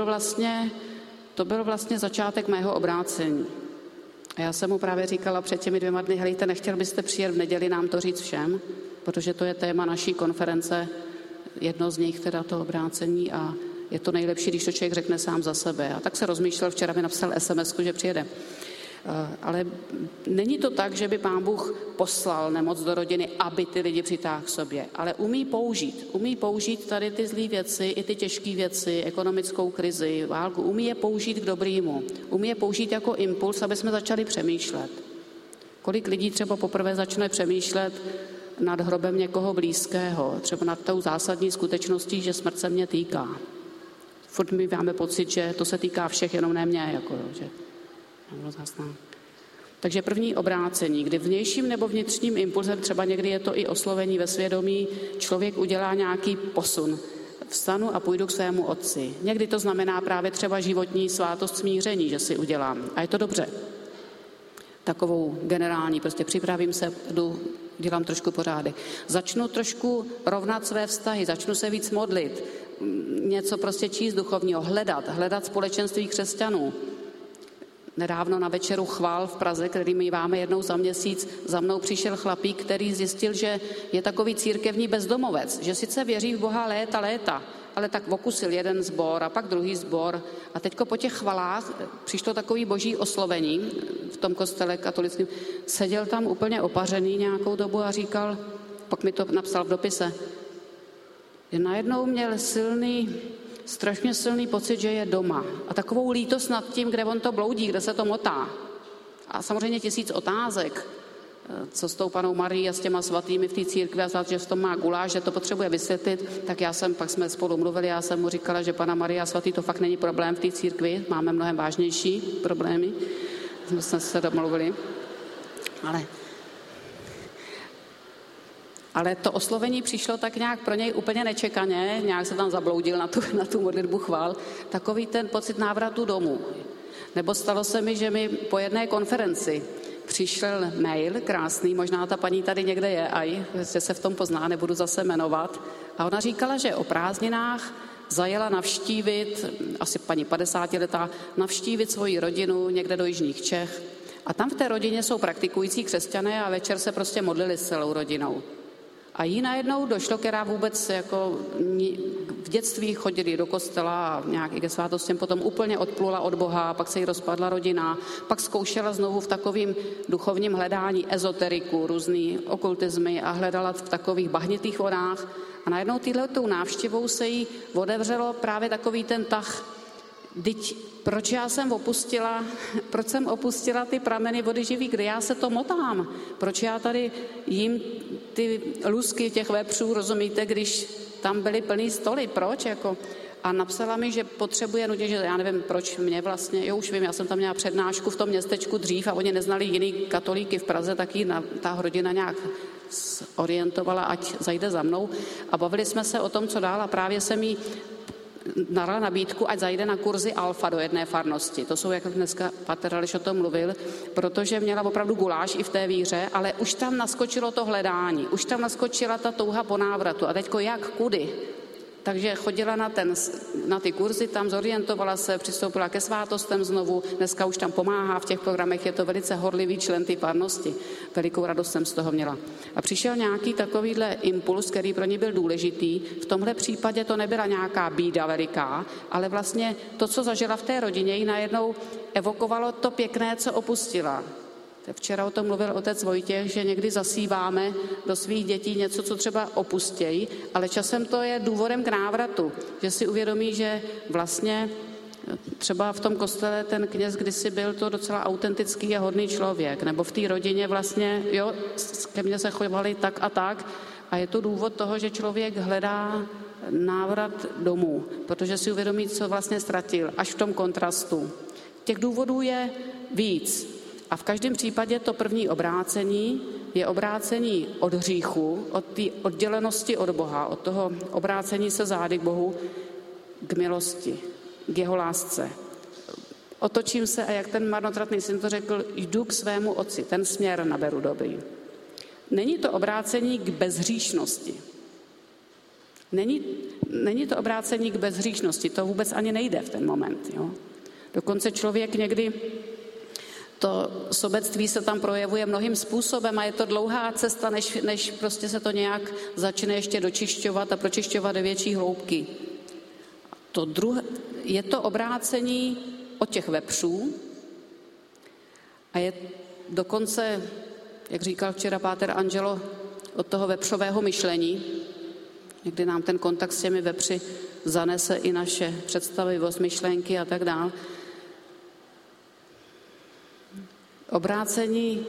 byl vlastně začátek mého obrácení. A já jsem mu právě říkala před těmi 2 dny, helejte, nechtěl byste přijet v neděli nám to říct všem, protože to je téma naší konference, jedno z nich teda to obrácení a je to nejlepší, když to člověk řekne sám za sebe. A tak se rozmýšlel, včera mi napsal SMS-ku, že přijede. Ale není to tak, že by Pán Bůh poslal nemoc do rodiny, aby ty lidi přitáhl k sobě, ale umí použít tady ty zlý věci, i ty těžké věci, ekonomickou krizi, válku, umí je použít k dobrýmu, umí je použít jako impuls, aby jsme začali přemýšlet. Kolik lidí třeba poprvé začne přemýšlet nad hrobem někoho blízkého, třeba nad tou zásadní skutečností, že smrt se mě týká. Furt my máme pocit, že to se týká všech, jenom ne mě, jako, že Takže první obrácení, kdy vnějším nebo vnitřním impulzem, třeba někdy je to i oslovení ve svědomí, člověk udělá nějaký posun. Vstanu a půjdu k svému otci. Někdy to znamená právě třeba životní svátost smíření, že si udělám. A je to dobře. Takovou generální, prostě připravím se, dělám trošku pořádek. Začnu trošku rovnat své vztahy, začnu se víc modlit, něco prostě číst duchovního, hledat společenství křesťanů. nedávno na večeru chvál v Praze, který míváme jednou za měsíc, za mnou přišel chlapík, který zjistil, že je takový církevní bezdomovec, že sice věří v Boha léta, ale tak okusil jeden sbor a pak druhý sbor. A teďko po těch chvalách přišlo takový boží oslovení v tom kostele katolickém. Seděl tam úplně opařený nějakou dobu a říkal, pak mi to napsal v dopise, že najednou měl strašně silný pocit, že je doma. A takovou lítost nad tím, kde on to bloudí, kde se to motá. A samozřejmě 1000 otázek, co s tou panou Marií a s těma svatými v té církvi a znát, že v tom má guláš, že to potřebuje vysvětlit, tak pak jsme spolu mluvili, já jsem mu říkala, že pana Maria a svatý to fakt není problém v té církvi, máme mnohem vážnější problémy. Jsme se domluvili. Ale to oslovení přišlo tak nějak pro něj úplně nečekaně, nějak se tam zabloudil na tu modlitbu chvál, takový ten pocit návratu domů. Nebo stalo se mi, že mi po jedné konferenci přišel mail krásný, možná ta paní tady někde je, že se v tom pozná, nebudu zase jmenovat. A ona říkala, že o prázdninách zajela navštívit, asi paní 50letá, navštívit svoji rodinu někde do jižních Čech. A tam v té rodině jsou praktikující křesťané a večer se prostě modlili s celou rodinou. A jí najednou došlo, která vůbec jako v dětství chodili do kostela a nějak i ke svátostem, potom úplně odplula od Boha, pak se jí rozpadla rodina, pak zkoušela znovu v takovým duchovním hledání ezoteriku, různý okultizmy a hledala v takových bahnitých vodách. A najednou tou návštěvou se jí otevřelo právě takový ten tah, proč jsem opustila ty prameny vody živý, kde já se to motám, proč já tady jím ty lusky těch vepřů, rozumíte, když tam byly plný stoly, proč jako? A napsala mi, že potřebuje nutně, že já nevím, proč mě vlastně, už vím, já jsem tam měla přednášku v tom městečku dřív a oni neznali jiný katolíky v Praze, tak jí ta rodina nějak orientovala, ať zajde za mnou a bavili jsme se o tom, co dál a právě jsem jí dala nabídku, ať zajde na kurzy Alfa do jedné farnosti. To jsou, jak dneska Pater Aleš o tom mluvil, protože měla opravdu guláš i v té víře, ale už tam naskočilo to hledání, už tam naskočila ta touha po návratu. A teďko jak, kudy? Takže chodila na ty kurzy, tam zorientovala se, přistoupila ke svátostem znovu, dneska už tam pomáhá v těch programech, je to velice horlivý člen té farnosti. Velikou radost jsem z toho měla. A přišel nějaký takovýhle impuls, který pro ní byl důležitý. V tomhle případě to nebyla nějaká bída veliká, ale vlastně to, co zažila v té rodině, ji najednou evokovalo to pěkné, co opustila. Včera o tom mluvil otec Vojtěch, že někdy zasíváme do svých dětí něco, co třeba opustějí, ale časem to je důvodem k návratu, že si uvědomí, že vlastně třeba v tom kostele ten kněz kdysi byl to docela autentický a hodný člověk, nebo v té rodině vlastně, ke mně se chovali tak a je to důvod toho, že člověk hledá návrat domů, protože si uvědomí, co vlastně ztratil, až v tom kontrastu. Těch důvodů je víc. A v každém případě to první obrácení je obrácení od hříchu, od té oddělenosti od Boha, od toho obrácení se zády k Bohu, k milosti, k jeho lásce. Otočím se a jak ten marnotratný syn to řekl, jdu k svému otci, ten směr naberu dobrý. Není to obrácení k bezhříšnosti. Není to obrácení k bezhříšnosti, to vůbec ani nejde v ten moment. Jo? Dokonce člověk někdy to sobectví se tam projevuje mnohým způsobem a je to dlouhá cesta, než prostě se to nějak začne ještě dočišťovat a pročišťovat do větší hloubky. Je to obrácení od těch vepřů a je dokonce, jak říkal včera páter Angelo, od toho vepřového myšlení. Někdy nám ten kontakt s těmi vepři zanese i naše představivost, myšlenky a tak dále. Obrácení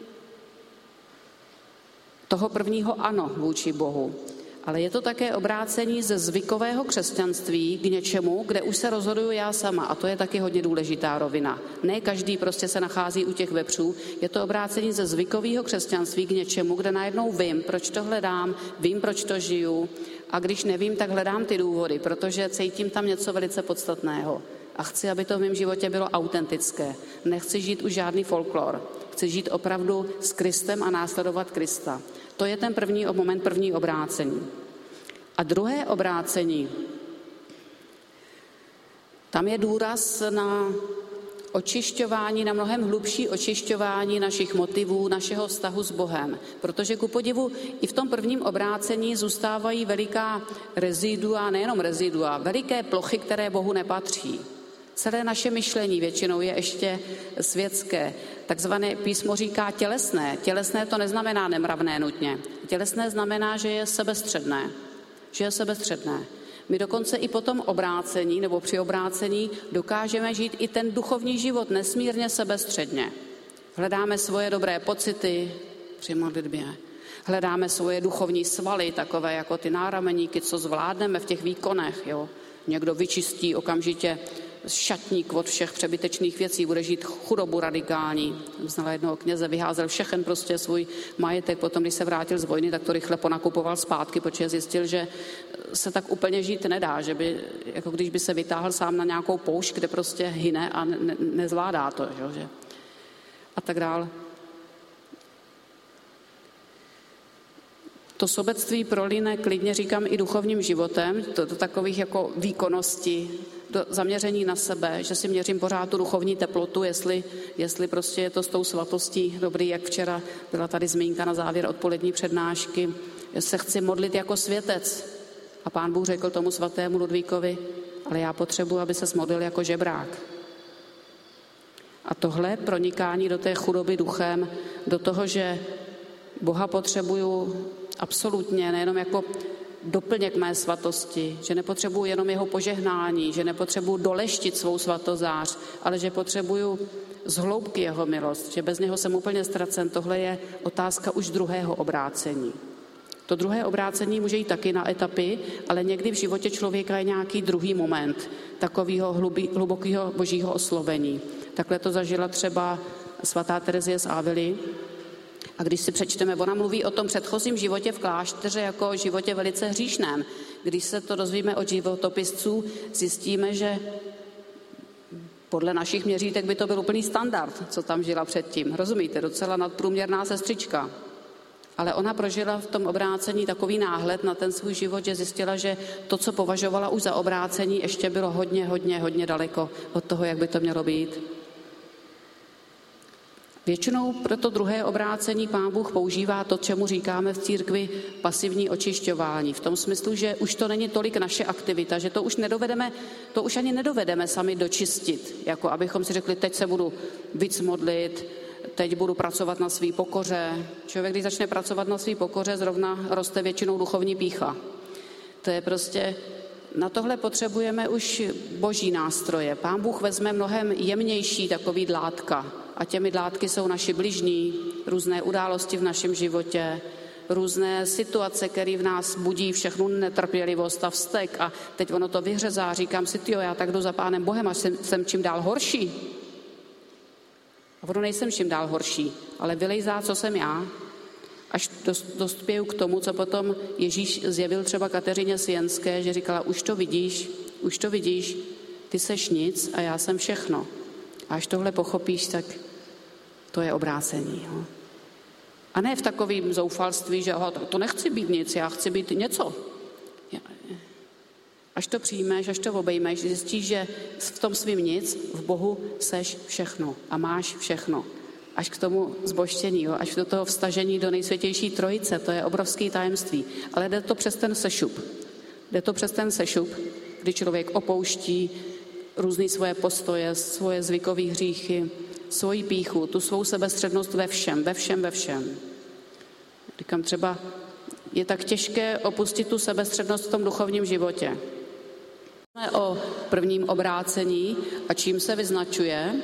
toho prvního ano vůči Bohu, ale je to také obrácení ze zvykového křesťanství k něčemu, kde už se rozhoduju já sama a to je taky hodně důležitá rovina. Ne každý prostě se nachází u těch vepřů, je to obrácení ze zvykového křesťanství k něčemu, kde najednou vím, proč to hledám, vím, proč to žiju a když nevím, tak hledám ty důvody, protože cítím tam něco velice podstatného. A chci, aby to v mém životě bylo autentické. Nechci žít už žádný folklor. Chci žít opravdu s Kristem a následovat Krista. To je ten první obrácení. A druhé obrácení, tam je důraz na očišťování, na mnohem hlubší očišťování našich motivů, našeho vztahu s Bohem. Protože ku podivu i v tom prvním obrácení zůstávají veliká rezidua, nejenom rezidua, veliké plochy, které Bohu nepatří. Celé naše myšlení většinou je ještě světské. Takzvané písmo říká tělesné. Tělesné to neznamená nemravné nutně. Tělesné znamená, že je sebestředné. Že je sebestředné. My dokonce i po tom obrácení nebo při obrácení dokážeme žít i ten duchovní život nesmírně sebestředně. Hledáme svoje dobré pocity při modlitbě. Hledáme svoje duchovní svaly, takové jako ty nárameníky, co zvládneme v těch výkonech. Jo? Někdo vyčistí okamžitě šatník od všech přebytečných věcí, bude žít chudobu radikální. Znala jednoho kněze, vyházel všechen prostě svůj majetek, potom, když se vrátil z vojny, tak to rychle ponakupoval zpátky, protože zjistil, že se tak úplně žít nedá, že by, jako když by se vytáhl sám na nějakou poušť, kde prostě hyne a nezvládá to, že? A tak dál. To sobectví proline klidně říkám i duchovním životem, do takových jako výkonností, do zaměření na sebe, že si měřím pořád tu duchovní teplotu, jestli prostě je to s tou svatostí dobrý, jak včera byla tady zmínka na závěr odpolední přednášky, se chci modlit jako světec. A Pán Bůh řekl tomu svatému Ludvíkovi, ale já potřebuji, aby ses modlil jako žebrák. A tohle pronikání do té chudoby duchem, do toho, že Boha potřebuju absolutně, nejenom jako doplněk mé svatosti, že nepotřebuji jenom jeho požehnání, že nepotřebuji doleštit svou svatozář, ale že potřebuju z hloubky jeho milost, že bez něho jsem úplně ztracen. Tohle je otázka už druhého obrácení. To druhé obrácení může jít taky na etapy, ale někdy v životě člověka je nějaký druhý moment takového hlubokého božího oslovení. Takhle to zažila třeba svatá Terezie z Avily. A když si přečteme, ona mluví o tom předchozím životě v klášteře jako o životě velice hříšném. Když se to dozvíme od životopisců, zjistíme, že podle našich měřítek by to byl úplný standard, co tam žila předtím. Rozumíte, docela nadprůměrná sestřička. Ale ona prožila v tom obrácení takový náhled na ten svůj život, že zjistila, že to, co považovala už za obrácení, ještě bylo hodně daleko od toho, jak by to mělo být. Většinou pro to druhé obrácení Pán Bůh používá to, čemu říkáme v církvi pasivní očišťování. V tom smyslu, že už to není tolik naše aktivita, že to už ani nedovedeme sami dočistit. Jako abychom si řekli, teď se budu víc modlit, teď budu pracovat na svý pokoře. Člověk, když začne pracovat na svý pokoře, zrovna roste většinou duchovní pýcha. To je prostě, na tohle potřebujeme už boží nástroje. Pán Bůh vezme mnohem jemnější takový dlátka. A těmi dlátky jsou naši bližní, různé události v našem životě, různé situace, které v nás budí všechnu netrpělivost a vztek. A teď ono to vyhřezá, říkám si, já tak jdu za Pánem Bohem, až jsem čím dál horší. A ono nejsem čím dál horší, ale vylejzá, co jsem já, až dospěju k tomu, co potom Ježíš zjevil třeba Kateřině Sienské, že říkala, už to vidíš, ty seš nic a já jsem všechno. A až tohle pochopíš, tak to je obrácení. Jo. A ne v takovém zoufalství, že to nechci být nic, já chci být něco. Až to přijmeš, až to obejmeš, zjistíš, že v tom svým nic, v Bohu seš všechno a máš všechno. Až k tomu zbožtění, jo, až do toho vstažení do nejsvětější trojice, to je obrovský tajemství. Ale jde to přes ten sešup, kdy člověk opouští různý svoje postoje, svoje zvykové hříchy, svoji pýchu, tu svou sebestřednost ve všem. Říkám třeba, je tak těžké opustit tu sebestřednost v tom duchovním životě. O prvním obrácení a čím se vyznačuje.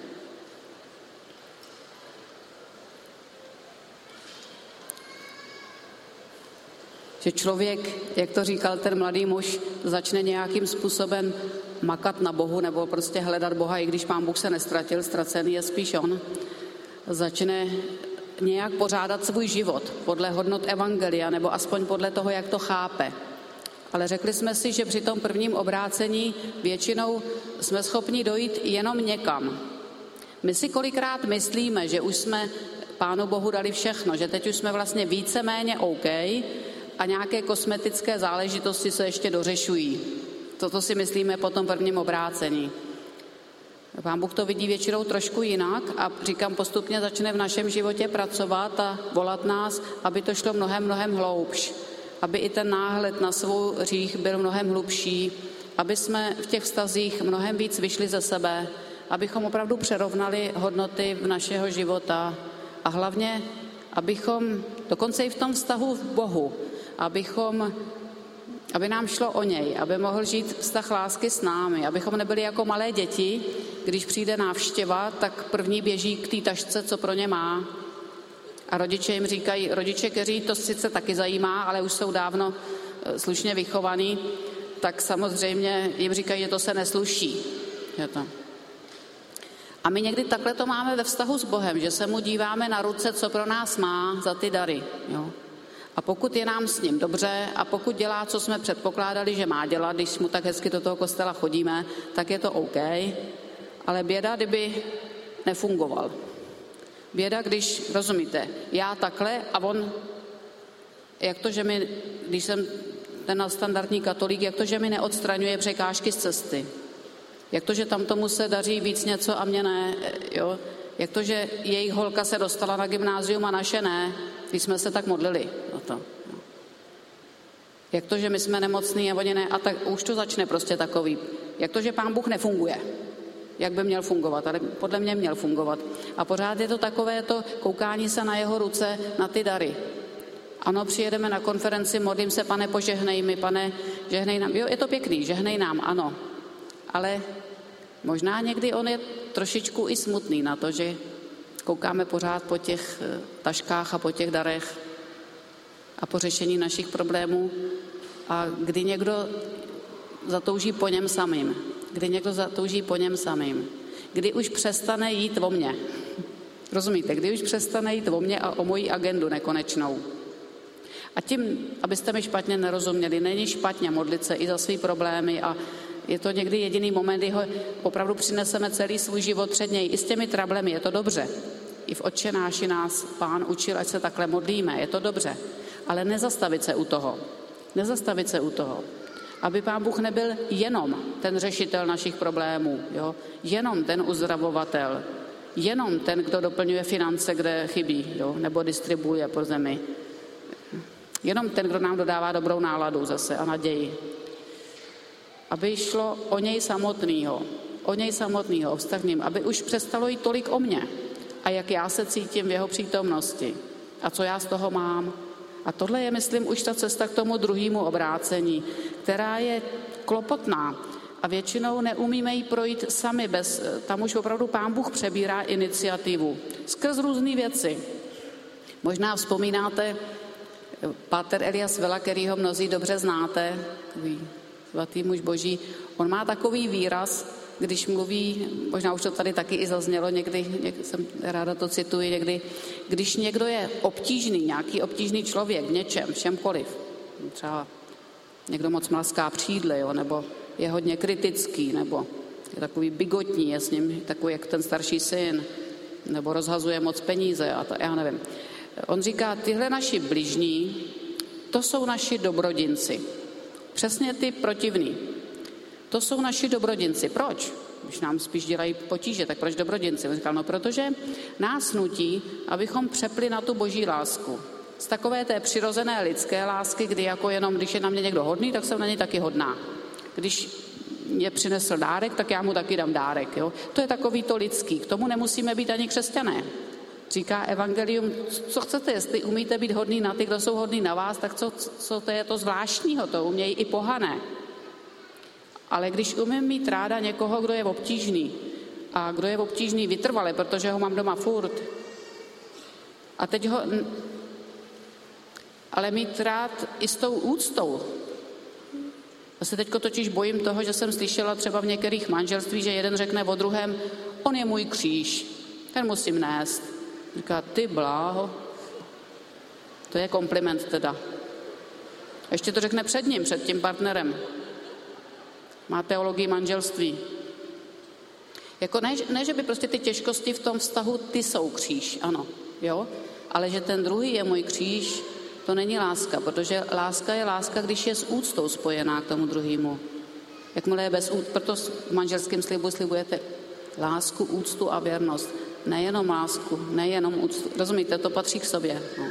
Že člověk, jak to říkal ten mladý muž, začne nějakým způsobem makat na Bohu nebo prostě hledat Boha, i když Pán Bůh se nestratil, ztracený je spíš on. Začne nějak pořádat svůj život podle hodnot evangelia nebo aspoň podle toho, jak to chápe. Ale řekli jsme si, že při tom prvním obrácení většinou jsme schopni dojít jenom někam. My si kolikrát myslíme, že už jsme Pánu Bohu dali všechno, že teď už jsme vlastně víceméně OK a nějaké kosmetické záležitosti se ještě dořešují. Toto si myslíme po tom prvním obrácení. Pán Bůh to vidí většinou trošku jinak a říkám, postupně začne v našem životě pracovat a volat nás, aby to šlo mnohem hloubš, aby i ten náhled na svou hřích byl mnohem hlubší, aby jsme v těch vztazích mnohem víc vyšli ze sebe, abychom opravdu přerovnali hodnoty v našeho života a hlavně, abychom, dokonce i v tom vztahu v Bohu, aby nám šlo o něj, aby mohl žít vztah lásky s námi, abychom nebyli jako malé děti, když přijde návštěva, tak první běží k té tašce, co pro ně má. A rodiče jim říkají, rodiče, kteří to sice taky zajímá, ale už jsou dávno slušně vychovaní, tak samozřejmě jim říkají, že to se nesluší. Je to. A my někdy takhle to máme ve vztahu s Bohem, že se mu díváme na ruce, co pro nás má za ty dary. Jo? A pokud je nám s ním dobře a pokud dělá, co jsme předpokládali, že má dělat, když mu tak hezky do toho kostela chodíme, tak je to OK. Ale běda, kdyby nefungoval. Běda, když, rozumíte, já takhle a on, jak to, že mi, když jsem ten standardní katolík, jak to, že mi neodstraňuje překážky z cesty. Jak to, že tam tomu se daří víc něco a mě ne, jo? Jak to, že jejich holka se dostala na gymnázium a naše ne, když jsme se tak modlili. No to, no. Jak to, že my jsme nemocní a oni ne, a tak už to začne prostě takový. Jak to, že Pán Bůh nefunguje, jak by měl fungovat, ale podle mě měl fungovat. A pořád je to takové to koukání se na jeho ruce, na ty dary. Ano, přijedeme na konferenci, modlím se, Pane, požehnej mi, Pane, žehnej nám. Jo, je to pěkný, žehnej nám, ano. Ale možná někdy on je trošičku i smutný na to, že koukáme pořád po těch taškách a po těch darech a po řešení našich problémů a kdy někdo zatouží po něm samým, kdy už přestane jít o mě. Rozumíte? Kdy už přestane jít o mě a o moji agendu nekonečnou. A tím, abyste mi špatně nerozuměli, není špatně modlit se i za svý problémy a je to někdy jediný moment, kdy ho opravdu přineseme celý svůj život před něj. I s těmi trablemi je to dobře. I v Otčenáši nás Pán učil, ať se takhle modlíme, je to dobře. Ale nezastavit se u toho. Aby Pán Bůh nebyl jenom ten řešitel našich problémů, jo? Jenom ten uzdravovatel, jenom ten, kdo doplňuje finance, kde chybí, jo? Nebo distribuuje po zemi. Jenom ten, kdo nám dodává dobrou náladu zase a naději. Aby šlo o něj samotného, vztah ním, aby už přestalo jít tolik o mě a jak já se cítím v jeho přítomnosti a co já z toho mám. A tohle je, myslím, už ta cesta k tomu druhému obrácení, která je klopotná a většinou neumíme ji projít sami, tam už opravdu Pán Bůh přebírá iniciativu skrz různé věci. Možná vzpomínáte páter Elias Vela, kterýho mnozí dobře znáte, svatý muž boží, on má takový výraz, když mluví, možná už to tady taky i zaznělo, někdy jsem ráda to cituji, někdy, když někdo je obtížný, nějaký obtížný člověk v něčem, všemkoliv, třeba někdo moc mlaská přídly, jo, nebo je hodně kritický, nebo je takový bigotní, je s ním takový jak ten starší syn, nebo rozhazuje moc peníze a to, já nevím. On říká, tyhle naši bližní, to jsou naši dobrodinci. Přesně ty protivný. To jsou naši dobrodinci. Proč? Když nám spíš dělají potíže, tak proč dobrodinci? On říkal, no protože nás nutí, abychom přepli na tu boží lásku. Z takové té přirozené lidské lásky, kdy jako jenom, když je na mě někdo hodný, tak jsem na něj taky hodná. Když mě přinesl dárek, tak já mu taky dám dárek. Jo? To je takový to lidský. K tomu nemusíme být ani křesťané. Říká evangelium, co chcete, jestli umíte být hodný na ty, kdo jsou hodný na vás, tak co to je to zvláštního, to umějí i pohané. Ale když umím mít ráda někoho, kdo je obtížný a kdo je obtížný vytrvale, protože ho mám doma furt, a teď ho, ale mít rád i s tou úctou. Já se teďko totiž bojím toho, že jsem slyšela třeba v některých manželství, že jeden řekne o druhém, on je můj kříž, ten musím nést. Říká, ty bláho. To je kompliment teda. Ještě to řekne před ním, před tím partnerem. Má teologii manželství. Jako ne, že by prostě ty těžkosti v tom vztahu, ty jsou kříž, ano, jo? Ale že ten druhý je můj kříž, to není láska, protože láska je láska, když je s úctou spojená k tomu druhému. Jakmile je bez úcty, proto v manželském slibu slibujete Lásku, úctu a věrnost. Nejenom lásku, nejenom úctu. Rozumíte, to patří k sobě. No.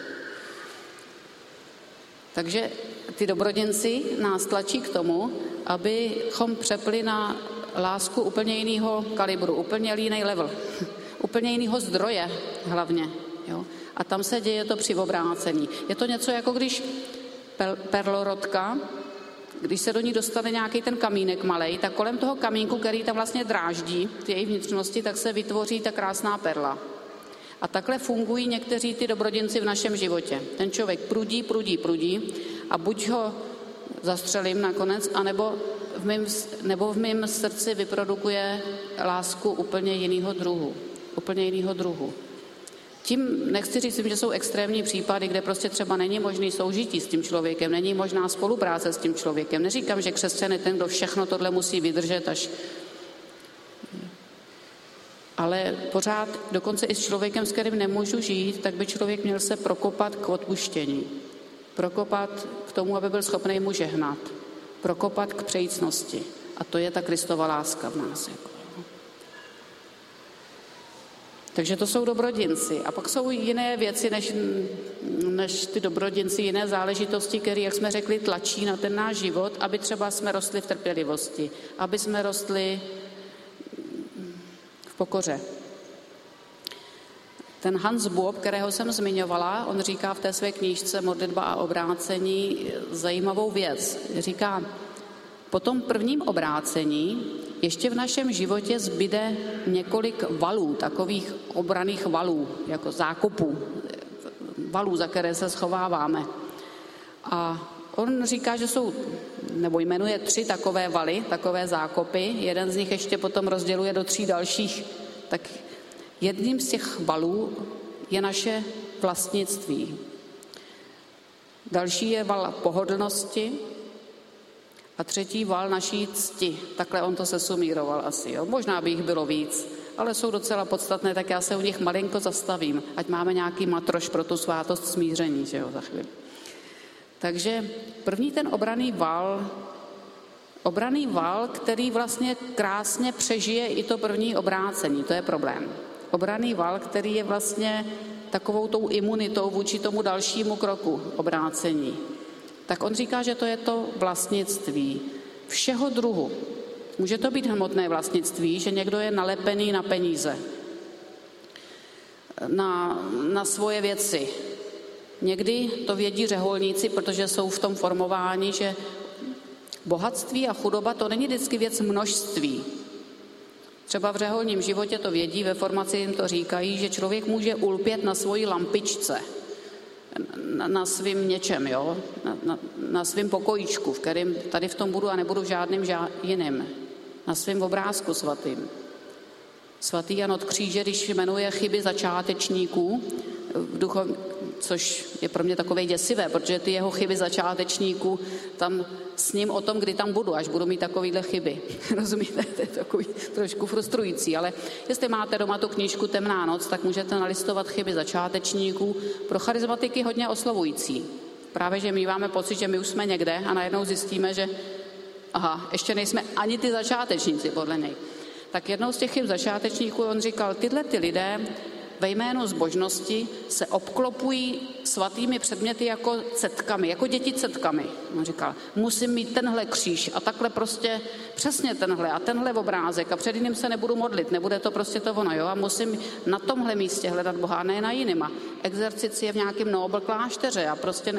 Takže ty dobroděnci nás tlačí k tomu, abychom přepli na lásku úplně jiného kalibru, úplně jiný level, úplně jiného zdroje hlavně. Jo? A tam se děje to při obrácení. Je to něco jako když perlorodka, když se do ní dostane nějaký ten kamínek malej, tak kolem toho kamínku, který tam vlastně dráždí v její vnitřnosti, tak se vytvoří ta krásná perla. A takhle fungují někteří ty dobroděnci v našem životě. Ten člověk prudí a buď ho zastřelím nakonec, anebo v mém srdci vyprodukuje lásku úplně jiného druhu. Tím nechci říct, že jsou extrémní případy, kde prostě třeba není možný soužití s tím člověkem, není možná spolupráce s tím člověkem. Neříkám, že křesťan je ten, kdo všechno tohle musí vydržet až... Ale pořád, dokonce i s člověkem, s kterým nemůžu žít, tak by člověk měl se prokopat k odpuštění. Prokopat k tomu, aby byl schopný mu žehnat. Prokopat k přejícnosti. A to je ta Kristova láska v nás. Takže to jsou dobroděnci. A pak jsou jiné věci, než ty dobroděnci, jiné záležitosti, které, jak jsme řekli, tlačí na ten náš život, aby třeba jsme rostli v trpělivosti, aby jsme rostli v pokoře. Ten Hans Bob, kterého jsem zmiňovala, on říká v té své knížce Modlitba a obrácení zajímavou věc. Říká, po tom prvním obrácení ještě v našem životě zbyde několik valů, takových obranných valů, jako zákopů, valů, za které se schováváme. A on říká, že jsou, nebo jmenuje 3 takové valy, takové zákopy. Jeden z nich ještě potom rozděluje do 3 dalších. Tak jedním z těch valů je naše vlastnictví. Další je val pohodlnosti a 3. val naší cti. Takhle on to sesumíroval asi. Jo? Možná by jich bylo víc, ale jsou docela podstatné, tak já se u nich malinko zastavím, ať máme nějaký matroš pro tu svátost smíření, že jo, za chvíli. Takže první ten obranný val, který vlastně krásně přežije i to první obrácení, to je problém. Obranný val, který je vlastně takovou tou imunitou vůči tomu dalšímu kroku obrácení. Tak on říká, že to je to vlastnictví všeho druhu. Může to být hmotné vlastnictví, že někdo je nalepený na peníze, na svoje věci. Někdy to vědí řeholníci, protože jsou v tom formováni, že bohatství a chudoba to není vždycky věc množství. Třeba v řeholním životě to vědí, ve formaci jim to říkají, že člověk může ulpět na svojí lampičce, na svým něčem, jo? Na svým pokojíčku, v kterém tady v tom budu a nebudu v žádným jiným. Na svým obrázku svatým. Svatý Jan od Kříže, když jmenuje chyby začátečníků, což je pro mě takové děsivé, protože ty jeho chyby začátečníků, tam s ním o tom, kdy tam budu, až budu mít takovýhle chyby. Rozumíte? To je takový trošku frustrující, ale jestli máte doma tu knížku Temná noc, tak můžete nalistovat chyby začátečníků. Pro charizmatiky hodně oslovující. Právě, že míváme pocit, že my už jsme někde a najednou zjistíme, že ještě nejsme ani ty začátečníci podle něj. Tak jednou z těch chyb začátečníků on říkal, tyhle ty lidé ve jménu zbožnosti se obklopují svatými předměty jako cetkami, jako děti cetkami. On říkal, musím mít tenhle kříž a takhle prostě přesně tenhle a tenhle obrázek a před jiným se nebudu modlit, nebude to prostě to ono, jo, a musím na tomhle místě hledat Boha, ne na jiným. A exercici je v nějakém Nobel klášteře a prostě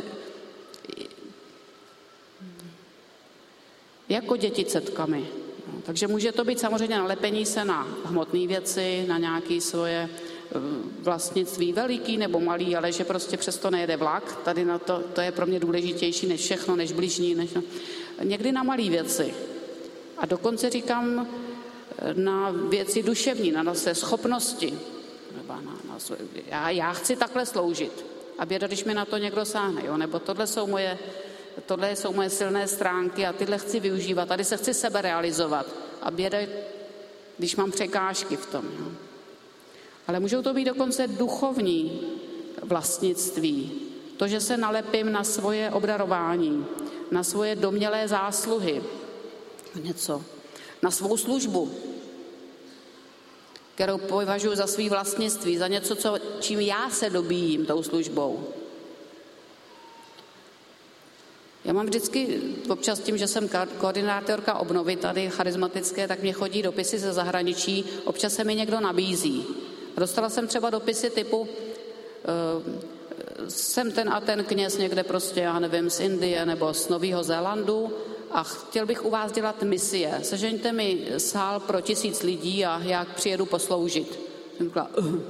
jako děti cetkami. No, takže může to být samozřejmě nalepení se na hmotné věci, na nějaké svoje vlastnictví veliký nebo malý, ale že prostě přesto nejede vlak. Tady na to je pro mě důležitější než všechno, než bližní, někdy na malé věci. A dokonce říkám na věci duševní, na své schopnosti. Já chci takhle sloužit. A běda, když mi na to někdo sáhne, jo? Nebo tohle jsou moje silné stránky a tyhle chci využívat. Tady se chci sebe realizovat. A běda, když mám překážky v tom. Jo? Ale můžou to být dokonce duchovní vlastnictví. To, že se nalepím na svoje obdarování, na svoje domnělé zásluhy, něco, na svou službu. kterou považuji za svý vlastnictví, za něco, čím já se dobíjím tou službou. Já mám vždycky, občas tím, že jsem koordinátorka obnovy tady charismatické, tak mě chodí dopisy ze zahraničí, občas se mi někdo nabízí. Dostala jsem třeba dopisy typu, jsem ten a ten kněz někde prostě, já nevím, z Indie nebo z Nového Zélandu a chtěl bych u vás dělat misie. Sežeňte mi sál pro 1000 lidí a já přijedu posloužit. Jsem řekla,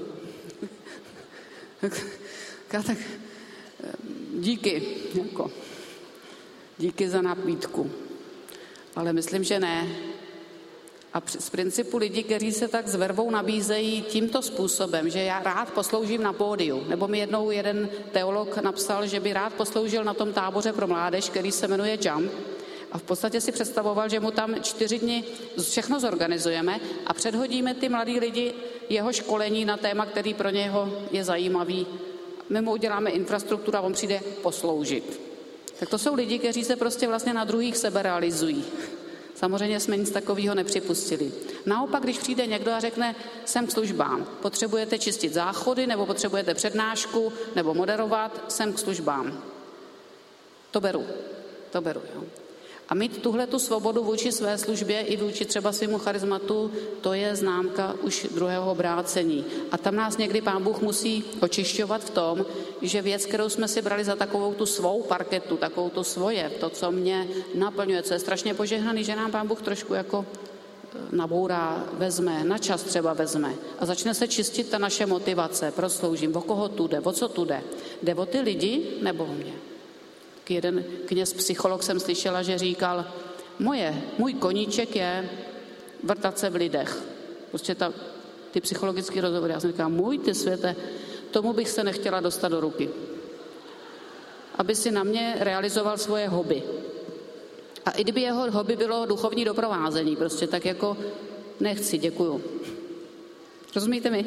tak díky, jako. Díky za nabídku. Ale myslím, že ne. A z principu lidi, kteří se tak s vervou nabízejí tímto způsobem, že já rád posloužím na pódiu. Nebo mi jednou jeden teolog napsal, že by rád posloužil na tom táboře pro mládež, který se jmenuje Jump. A v podstatě si představoval, že mu tam 4 dny všechno zorganizujeme a předhodíme ty mladí lidi jeho školení na téma, který pro něho je zajímavý. My mu uděláme infrastrukturu a on přijde posloužit. Tak to jsou lidi, kteří se prostě vlastně na druhých sebe realizují. Samozřejmě jsme nic takového nepřipustili. Naopak, když přijde někdo a řekne, jsem k službám, potřebujete čistit záchody, nebo potřebujete přednášku, nebo moderovat, jsem k službám. To beru. Jo. A mít tuhletu svobodu vůči své službě i vůči třeba svému charizmatu, to je známka už druhého obrácení. A tam nás někdy Pán Bůh musí očišťovat v tom, že věc, kterou jsme si brali za takovou tu svou parketu, takovou tu svoje, to, co mě naplňuje, co je strašně požehnaný, že nám Pán Bůh trošku jako nabourá, vezme, na čas třeba vezme a začne se čistit ta naše motivace, prosloužím, o koho tu jde, o co tu jde. Jde o ty lidi nebo o mě? Jeden kněz psycholog jsem slyšela, že říkal, můj koníček je vrtat se v lidech. Prostě ty psychologické rozhovory. Já jsem říkala, můj ty světe, tomu bych se nechtěla dostat do ruky. Aby si na mě realizoval svoje hobby. A i kdyby jeho hobby bylo duchovní doprovázení, prostě tak jako nechci, děkuju. Rozumíte mi?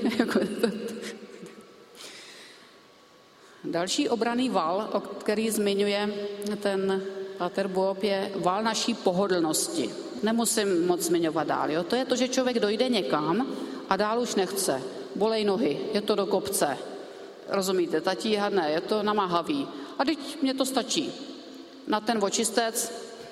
Další obranný val, který zmiňuje ten Pater Bob, je val naší pohodlnosti. Nemusím moc zmiňovat dál. Jo? To je to, že člověk dojde někam a dál už nechce. Bolej nohy, je to do kopce. Rozumíte, tatíhané, je to namáhavý. A teď mě to stačí. Na ten očistec.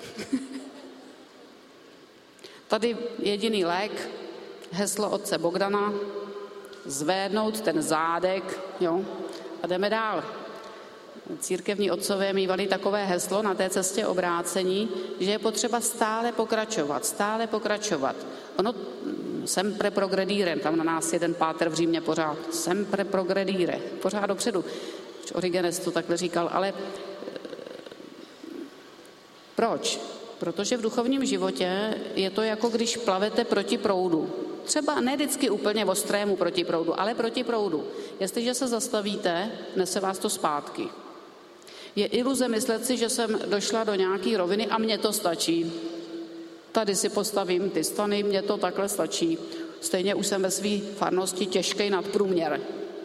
Tady jediný lék, heslo otce Bogdana, zvednout ten zádek, jo? A jdeme dál. Církevní otcové mívali takové heslo na té cestě obrácení, že je potřeba stále pokračovat. Ono sempre progredire, tam na nás jeden páter v Římě pořád, sempre progredire, pořád dopředu. Origenes to takhle říkal, ale proč? Protože v duchovním životě je to jako když plavete proti proudu. Třeba ne vždycky úplně ostrému proti proudu, ale proti proudu. Jestliže se zastavíte, nese vás to zpátky. Je iluze myslet si, že jsem došla do nějaké roviny a mně to stačí. Tady si postavím ty stany, mně to takhle stačí. Stejně už jsem ve své farnosti těžkej nadprůměr.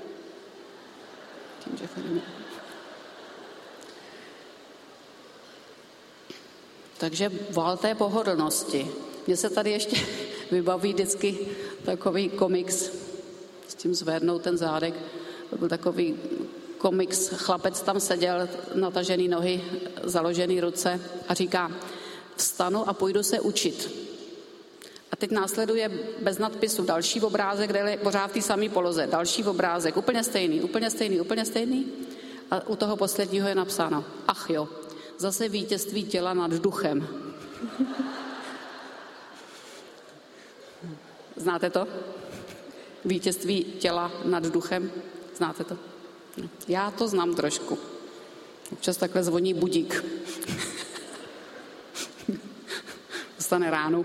Takže val té pohodlnosti. Mně se tady ještě vybaví vždycky takový komiks, s tím zvednout ten zádek. To byl takový komiks, chlapec tam seděl, natažený nohy, založený ruce a říká, vstanu a půjdu se učit. A teď následuje bez nadpisu další obrázek, kde je pořád v té samé poloze. Další obrázek, úplně stejný. A u toho posledního je napsáno, ach jo, zase vítězství těla nad duchem. Znáte to? Vítězství těla nad duchem? Znáte to? Já to znám trošku. Občas takhle zvoní budík. Dostane ránu.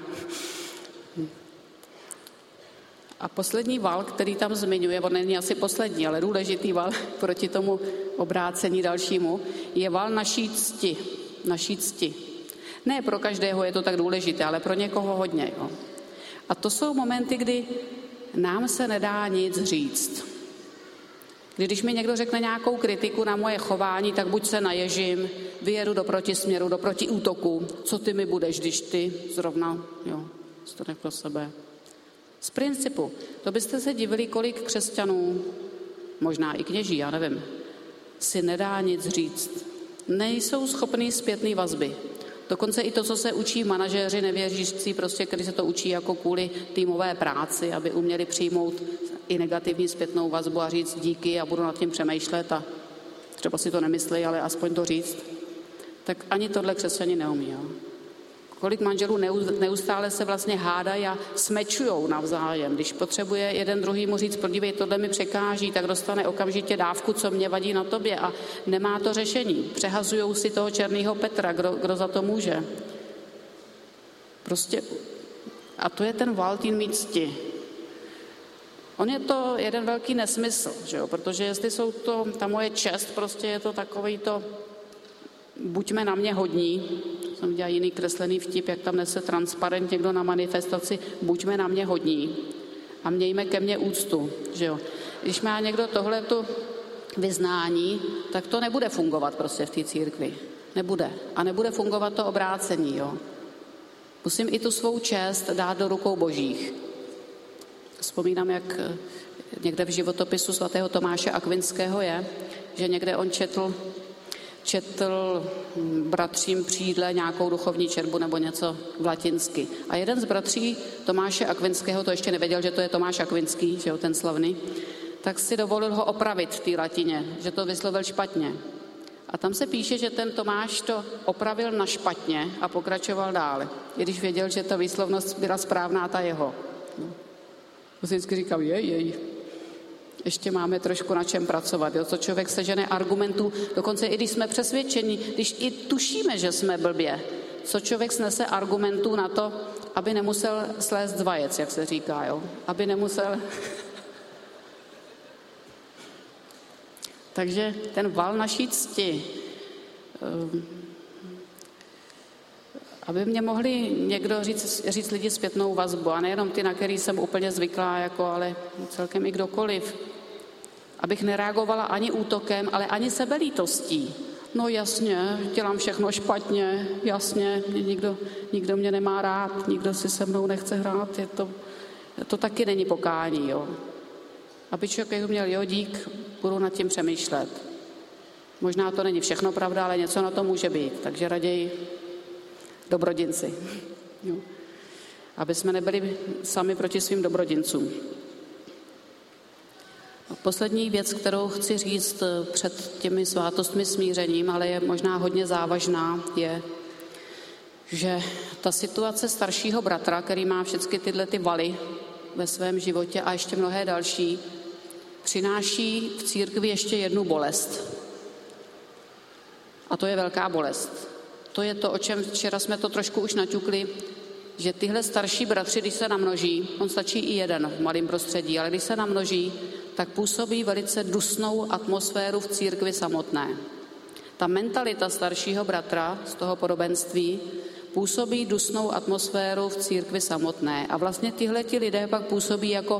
A poslední val, který tam zmiňuje, on není asi poslední, ale důležitý val proti tomu obrácení dalšímu, je val naší cti. Ne pro každého je to tak důležité, ale pro někoho hodně. Jo. A to jsou momenty, kdy nám se nedá nic říct. Když mi někdo řekne nějakou kritiku na moje chování, tak buď se naježím, vyjedu do protisměru, do protiútoku. Co ty mi budeš, když ty zrovna, jo, to pro sebe. Z principu, to byste se divili, kolik křesťanů, možná i kněží, já nevím, si nedá nic říct. Nejsou schopní zpětné vazby. Dokonce i to, co se učí manažéři nevěřící, prostě, když se to učí jako kvůli týmové práci, aby uměli přijmout i negativní zpětnou vazbu a říct díky a budu nad tím přemýšlet a třeba si to nemyslí, ale aspoň to říct, tak ani tohle křesťani neumí. Jo? Kolik manželů neustále se vlastně hádají a smečujou navzájem. Když potřebuje jeden druhýmu říct, podívej, tohle mi překáží, tak dostane okamžitě dávku, co mě vadí na tobě a nemá to řešení. Přehazujou si toho černého Petra, kdo za to může. Prostě, a to je ten val té mít cti. On je to jeden velký nesmysl, že jo? Protože jestli jsou to, ta moje čest, prostě je to takový to, buďme na mě hodní, jsem dělal jiný kreslený vtip, jak tam nese transparent někdo na manifestaci, buďme na mě hodní a mějme ke mně úctu, že jo. Když má někdo tohleto vyznání, tak to nebude fungovat prostě v té církvi. Nebude. A nebude fungovat to obrácení, jo. Musím i tu svou čest dát do rukou božích. Vzpomínám, jak někde v životopisu svatého Tomáše Akvinského je, že někde on četl bratřím při nějakou duchovní čerbu nebo něco v latinsky. A jeden z bratří Tomáše Akvinského, to ještě nevěděl, že to je Tomáš Akvinský, že jo, ten slavný, tak si dovolil ho opravit v té latině, že to vyslovil špatně. A tam se píše, že ten Tomáš to opravil na špatně a pokračoval dál, i když věděl, že ta výslovnost byla správná ta jeho. To si vždycky říkal, jej. Ještě máme trošku na čem pracovat. Jo? Co člověk sežene argumentů, dokonce i když jsme přesvědčeni, když i tušíme, že jsme blbě, co člověk snese argumentů na to, aby nemusel slést z vajec, jak se říká, jo? Aby nemusel... Takže ten val naší cti, aby mě mohli někdo říct lidi zpětnou vazbu, a nejenom ty, na který jsem úplně zvyklá, jako, ale celkem i kdokoliv. Abych nereagovala ani útokem, ale ani sebelítostí. No jasně, dělám všechno špatně, jasně, nikdo mě nemá rád, nikdo si se mnou nechce hrát, to taky není pokání, jo. Aby člověk měl, jo, dík, budu nad tím přemýšlet. Možná to není všechno pravda, ale něco na to může být, takže raději dobrodinci. Jo. Aby jsme nebyli sami proti svým dobrodincům. Poslední věc, kterou chci říct před těmi svátostmi smířením, ale je možná hodně závažná, je, že ta situace staršího bratra, který má všechny tyhle ty valy ve svém životě a ještě mnohé další, přináší v církvi ještě jednu bolest. A to je velká bolest. To je to, o čem včera jsme to trošku už naťukli, že tyhle starší bratři, když se namnoží, on stačí i jeden v malém prostředí, ale když se namnoží, tak působí velice dusnou atmosféru v církvi samotné. Ta mentalita staršího bratra z toho podobenství působí dusnou atmosféru v církvi samotné. A vlastně tihleti lidé pak působí jako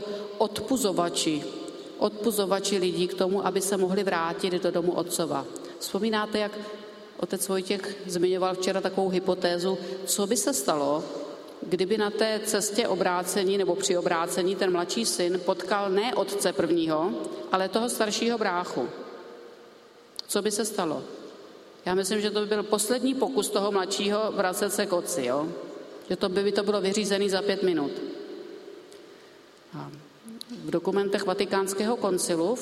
odpuzovači lidí k tomu, aby se mohli vrátit do domu otcova. Vzpomínáte, jak otec Vojtěch zmiňoval včera takovou hypotézu, co by se stalo, kdyby na té cestě obrácení nebo při obrácení ten mladší syn potkal ne otce prvního, ale toho staršího bráchu. Co by se stalo? Já myslím, že to by byl poslední pokus toho mladšího vracet se k otci, jo? Že to by to bylo vyřízené za 5 minut. A v dokumentech Vatikánského koncilu,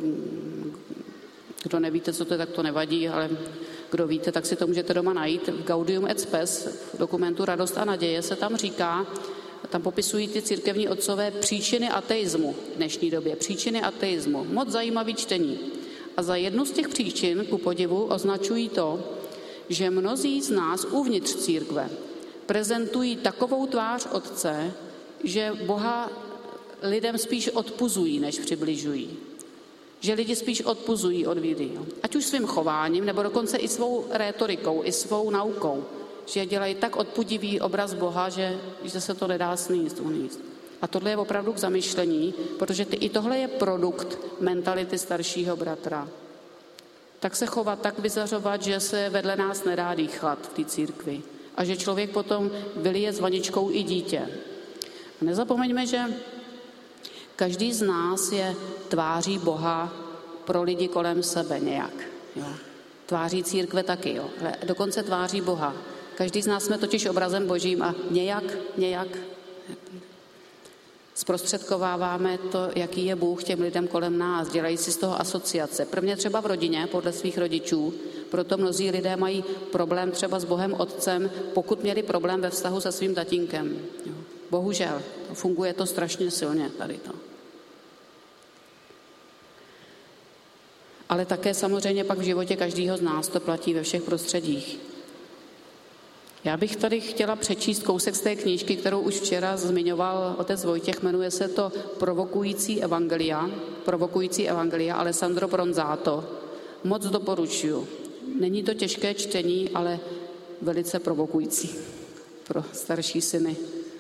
kdo nevíte, co to je, tak to nevadí, ale kdo víte, tak si to můžete doma najít. V Gaudium et Spes, v dokumentu Radost a naděje, se tam říká, tam popisují ty církevní otcové příčiny ateismu v dnešní době. Příčiny ateismu. Moc zajímavý čtení. A za jednu z těch příčin, ku podivu, označují to, že mnozí z nás uvnitř církve prezentují takovou tvář otce, že Boha lidem spíš odpuzují, než přibližují. Že lidi spíš odpuzují od víry. Ať už svým chováním, nebo dokonce i svou rétorikou, i svou naukou. Že dělají tak odpudivý obraz Boha, že se to nedá uníst. A tohle je opravdu k zamyšlení, protože i tohle je produkt mentality staršího bratra. Tak se chovat, tak vyzařovat, že se vedle nás nedá dýchat v té církvi. A že člověk potom vylije s vaničkou i dítě. Nezapomeňme, že každý z nás je tváří Boha pro lidi kolem sebe nějak. Jo. Tváří církve taky, jo. Dokonce tváří Boha. Každý z nás jsme totiž obrazem Božím a nějak zprostředkováváme to, jaký je Bůh těm lidem kolem nás, dělají si z toho asociace. Prvně třeba v rodině, podle svých rodičů, proto mnozí lidé mají problém třeba s Bohem Otcem, pokud měli problém ve vztahu se svým tatínkem. Jo. Bohužel, funguje to strašně silně tady to. Ale také samozřejmě pak v životě každého z nás to platí ve všech prostředích. Já bych tady chtěla přečíst kousek z té knížky, kterou už včera zmiňoval otec Vojtěch, jmenuje se to Provokující evangelia Alessandro Bronzato. Moc doporučuju. Není to těžké čtení, ale velice provokující pro starší syny.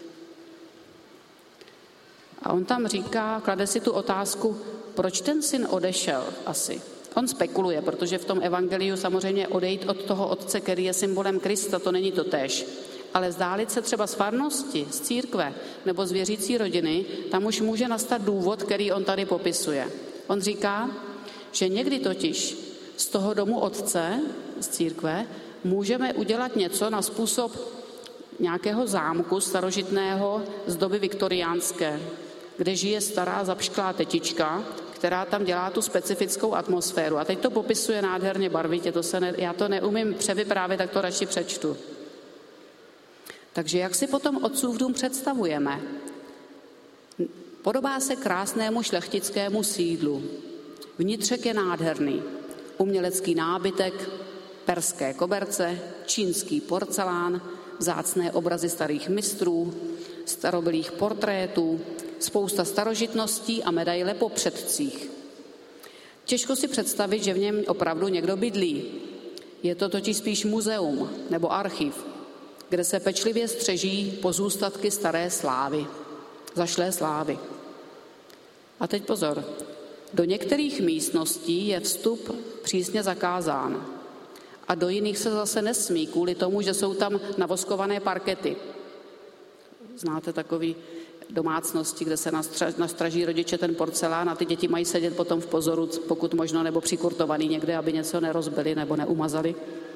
A on tam říká, klade si tu otázku, proč ten syn odešel asi. On spekuluje, protože v tom evangeliu samozřejmě odejít od toho otce, který je symbolem Krista, to není to též. Ale vzdálit se třeba z farnosti, z církve nebo z věřící rodiny, tam už může nastat důvod, který on tady popisuje. On říká, že někdy totiž z toho domu otce, z církve, můžeme udělat něco na způsob nějakého zámku starožitného z doby viktoriánské, kde žije stará zapšklá tetička, která tam dělá tu specifickou atmosféru. A teď to popisuje nádherně barvitě, já to neumím převyprávět, tak to radši přečtu. Takže jak si potom otcův dům představujeme? Podobá se krásnému šlechtickému sídlu. Vnitřek je nádherný. Umělecký nábytek, perské koberce, čínský porcelán, vzácné obrazy starých mistrů, starobylých portrétů, spousta starožitností a medaile po předcích. Těžko si představit, že v něm opravdu někdo bydlí. Je to totiž spíš muzeum nebo archiv, kde se pečlivě střeží pozůstatky staré slávy, zašlé slávy. A teď pozor, do některých místností je vstup přísně zakázán a do jiných se zase nesmí kvůli tomu, že jsou tam navoskované parkety. Znáte takový domácnosti, kde se nastraží rodiče ten porcelán a ty děti mají sedět potom v pozoru, pokud možno, nebo přikurtovaný někde, aby něco nerozbili nebo neumazali.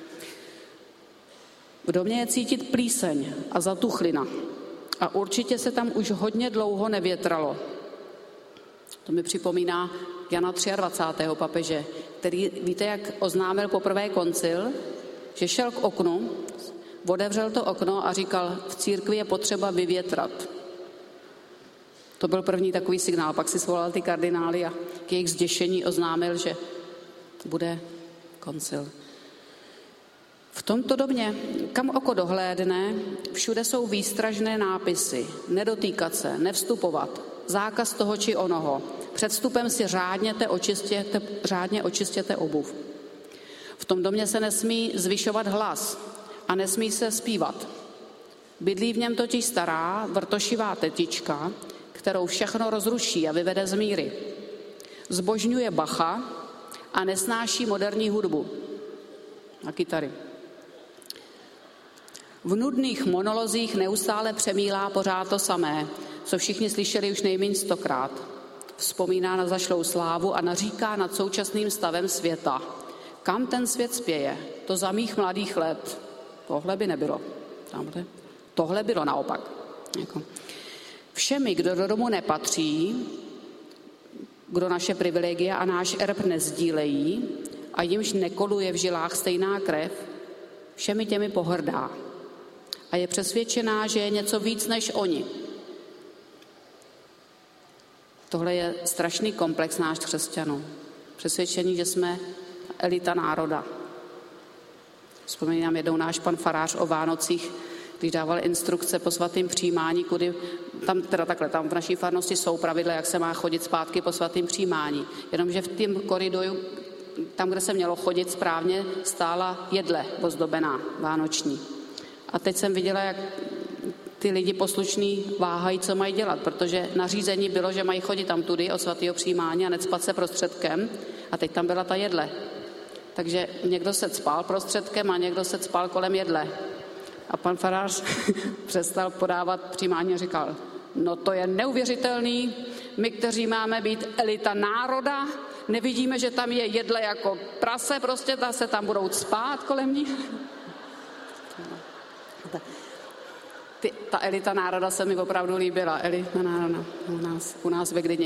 V domě je cítit plíseň a zatuchlina a určitě se tam už hodně dlouho nevětralo. To mi připomíná Jana 23. papeže, který, víte, jak oznámil poprvé koncil, že šel k oknu, otevřel to okno a říkal, v církvi je potřeba vyvětrat. To byl první takový signál, pak si svolal ty kardinály a k jejich zděšení oznámil, že bude koncil. V tomto domě, kam oko dohlédne, všude jsou výstražné nápisy, nedotýkat se, nevstupovat, zákaz toho či onoho. Před vstupem si řádně očistěte obuv. V tom domě se nesmí zvyšovat hlas a nesmí se zpívat. Bydlí v něm totiž stará, vrtošivá tetička, kterou všechno rozruší a vyvede z míry. Zbožňuje Bacha a nesnáší moderní hudbu a kytary. V nudných monolozích neustále přemýlá pořád to samé, co všichni slyšeli už nejméně 100krát. Vzpomíná na zašlou slávu a naříká nad současným stavem světa. Kam ten svět spěje? To za mých mladých let. Tohle by nebylo. Tamhle. Tohle bylo naopak. Všemi, kdo do domu nepatří, kdo naše privilegia a náš erb nezdílejí a jimž nekoluje v žilách stejná krev, všemi těmi pohrdá. A je přesvědčená, že je něco víc než oni. Tohle je strašný komplex náš křesťanů. Přesvědčení, že jsme elita národa. Vzpomínám jednou náš pan farář o Vánocích, když dával instrukce po svatým přijímání, kudy tam v naší farnosti jsou pravidla, jak se má chodit zpátky po svatým přijímání. Jenomže v tom koridoru, tam, kde se mělo chodit správně, stála jedle ozdobená, vánoční. A teď jsem viděla, jak ty lidi poslušní váhají, co mají dělat, protože nařízení bylo, že mají chodit tam tudy od svatého přijímání a necpat se prostředkem a teď tam byla ta jedle. Takže někdo se cpal prostředkem a někdo se cpal kolem jedle. A pan farář přestal podávat přijímání a říkal, No to je neuvěřitelný. My, kteří máme být elita národa, nevidíme, že tam je jedle jako prase, prostě se tam budou cpát kolem ní. Ta elita národa se mi opravdu líbila. Elita národa u nás ve Gdyni.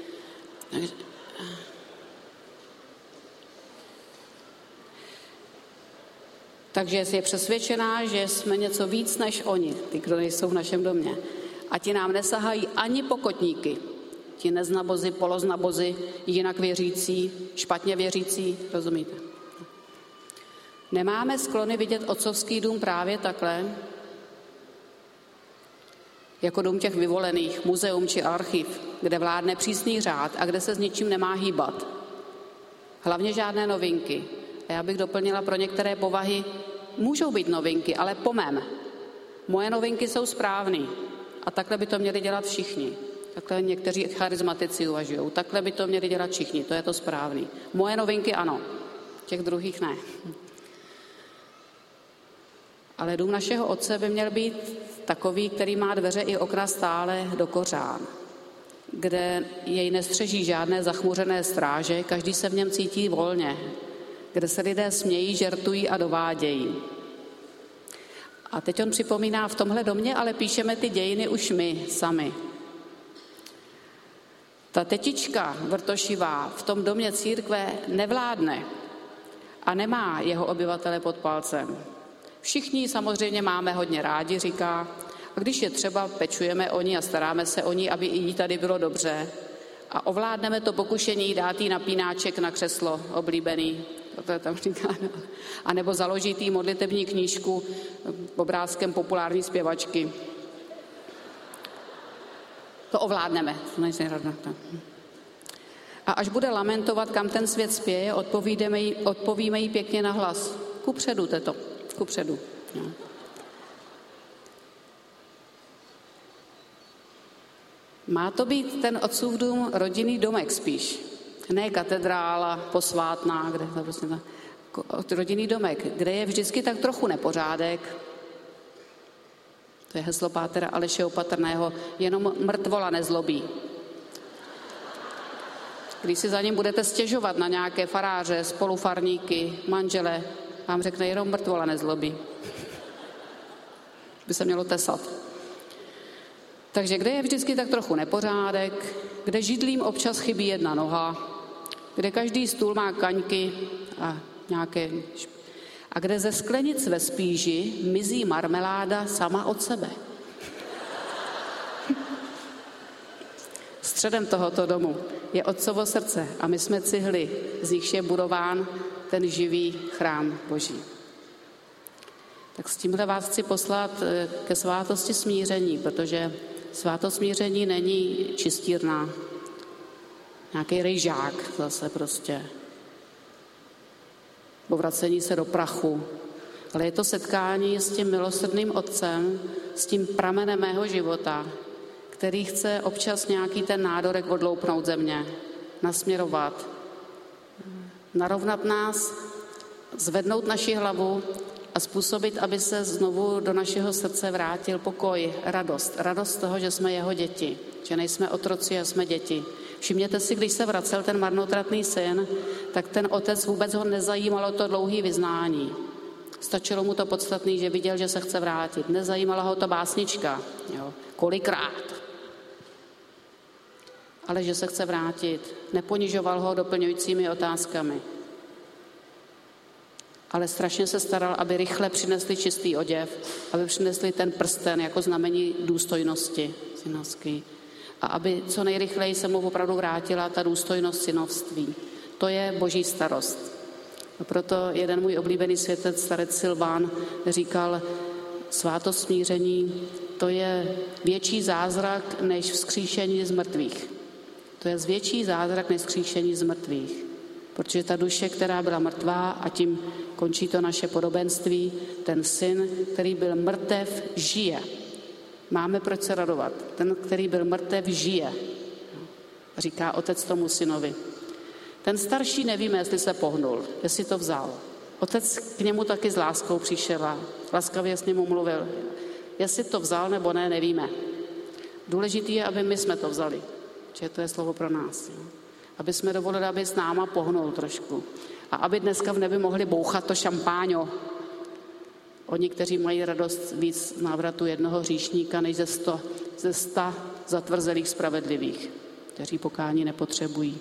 Takže je přesvědčená, že jsme něco víc než oni, ty, kdo nejsou v našem domě. A ti nám nesahají ani pokotníky. Ti neznabozi, poloznabozi, jinak věřící, špatně věřící, rozumíte? Nemáme sklony vidět otcovský dům právě takhle, jako dům těch vyvolených, muzeum či archiv, kde vládne přísný řád a kde se s ničím nemá hýbat. Hlavně žádné novinky. A já bych doplnila, pro některé povahy můžou být novinky, ale po mém. Moje novinky jsou správný a takhle by to měli dělat všichni. Takhle někteří charizmatici uvažují. Takhle by to měli dělat všichni, to je to správný. Moje novinky ano, těch druhých ne. Ale dům našeho Otce by měl být takový, který má dveře i okna stále do kořán, kde jej nestřeží žádné zachmuřené stráže, každý se v něm cítí volně, kde se lidé smějí, žertují a dovádějí. A teď on připomíná, v tomhle domě ale píšeme ty dějiny už my sami. Ta tetička vrtošivá v tom domě církve nevládne a nemá jeho obyvatele pod palcem. Všichni samozřejmě máme hodně rádi, říká, a když je třeba, pečujeme o ní a staráme se o ní, aby i jí tady bylo dobře. A ovládneme to pokušení dát jí napínáček na křeslo oblíbený, to je tam říká, a nebo založit jí modlitební knížku obrázkem populární zpěvačky. To ovládneme. A až bude lamentovat, kam ten svět spěje, odpovíme jí pěkně na hlas. Kupředu, teto, kupředu. No. Má to být ten otcův dům rodinný domek spíš. Ne katedrála posvátná, kde vlastně rodinný domek, kde je vždycky tak trochu nepořádek. To je heslo pátera Aleše Opatrného, jenom mrtvola nezlobí. Když si za ním budete stěžovat na nějaké faráře, spolufarníky, manžele, vám řekne, jenom mrtvola nezlobí. By se mělo tesat. Takže kde je vždycky tak trochu nepořádek, kde židlím občas chybí jedna noha, kde každý stůl má kaňky a nějaké... A kde ze sklenic ve spíži mizí marmeláda sama od sebe. Středem tohoto domu je Otcovo srdce a my jsme cihly, z nichž je budován ten živý chrám Boží. Tak s tímhle vás chci poslat ke svátosti smíření, protože svátost smíření není čistírna, nějaký rejžák zase prostě, obracení se do prachu, ale je to setkání s tím milosrdným Otcem, s tím pramenem mého života, který chce občas nějaký ten nádorek odloupnout ze mě, nasměrovat, narovnat nás, zvednout naši hlavu a způsobit, aby se znovu do našeho srdce vrátil pokoj, radost. Radost toho, že jsme jeho děti, že nejsme otroci a jsme děti. Všimněte si, když se vracel ten marnotratný syn, tak ten otec vůbec ho nezajímalo to dlouhé vyznání. Stačilo mu to podstatný, že viděl, že se chce vrátit. Nezajímala ho to básnička, jo, kolikrát. Ale že se chce vrátit. Neponižoval ho doplňujícími otázkami. Ale strašně se staral, aby rychle přinesli čistý oděv, aby přinesli ten prsten jako znamení důstojnosti synovské. A aby co nejrychleji se mu opravdu vrátila ta důstojnost synovství. To je Boží starost. A proto jeden můj oblíbený světec, starec Silván, říkal, svátost smíření, to je větší zázrak než vzkříšení z mrtvých. To je větší zázrak než vzkříšení z mrtvých. Protože ta duše, která byla mrtvá, a tím končí to naše podobenství, ten syn, který byl mrtev, žije. Máme proč se radovat. Ten, který byl mrtev, žije. Říká otec tomu synovi. Ten starší nevíme, jestli se pohnul, jestli to vzal. Otec k němu taky s láskou přišel a laskavě s ním mluvil. Jestli to vzal nebo ne, nevíme. Důležitý je, aby my jsme to vzali, že to je slovo pro nás. Jo? Aby jsme dovolili, aby s náma pohnul trošku. A aby dneska v nebi mohli bouchat to šampáňo. Oni, kteří mají radost víc z návratu jednoho hříšníka, než ze 100 zatvrzelých spravedlivých, kteří pokání nepotřebují.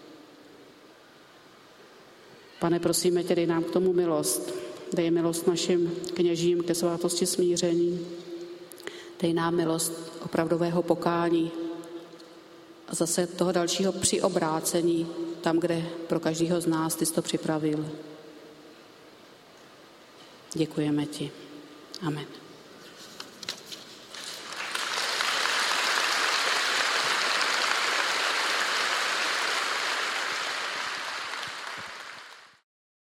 Pane, prosíme tě, dej nám k tomu milost. Dej milost našim kněžím ke svátosti smíření. Dej nám milost opravdového pokání a zase toho dalšího přiobrácení tam, kde pro každého z nás ty jsi to připravil. Děkujeme ti. Amen.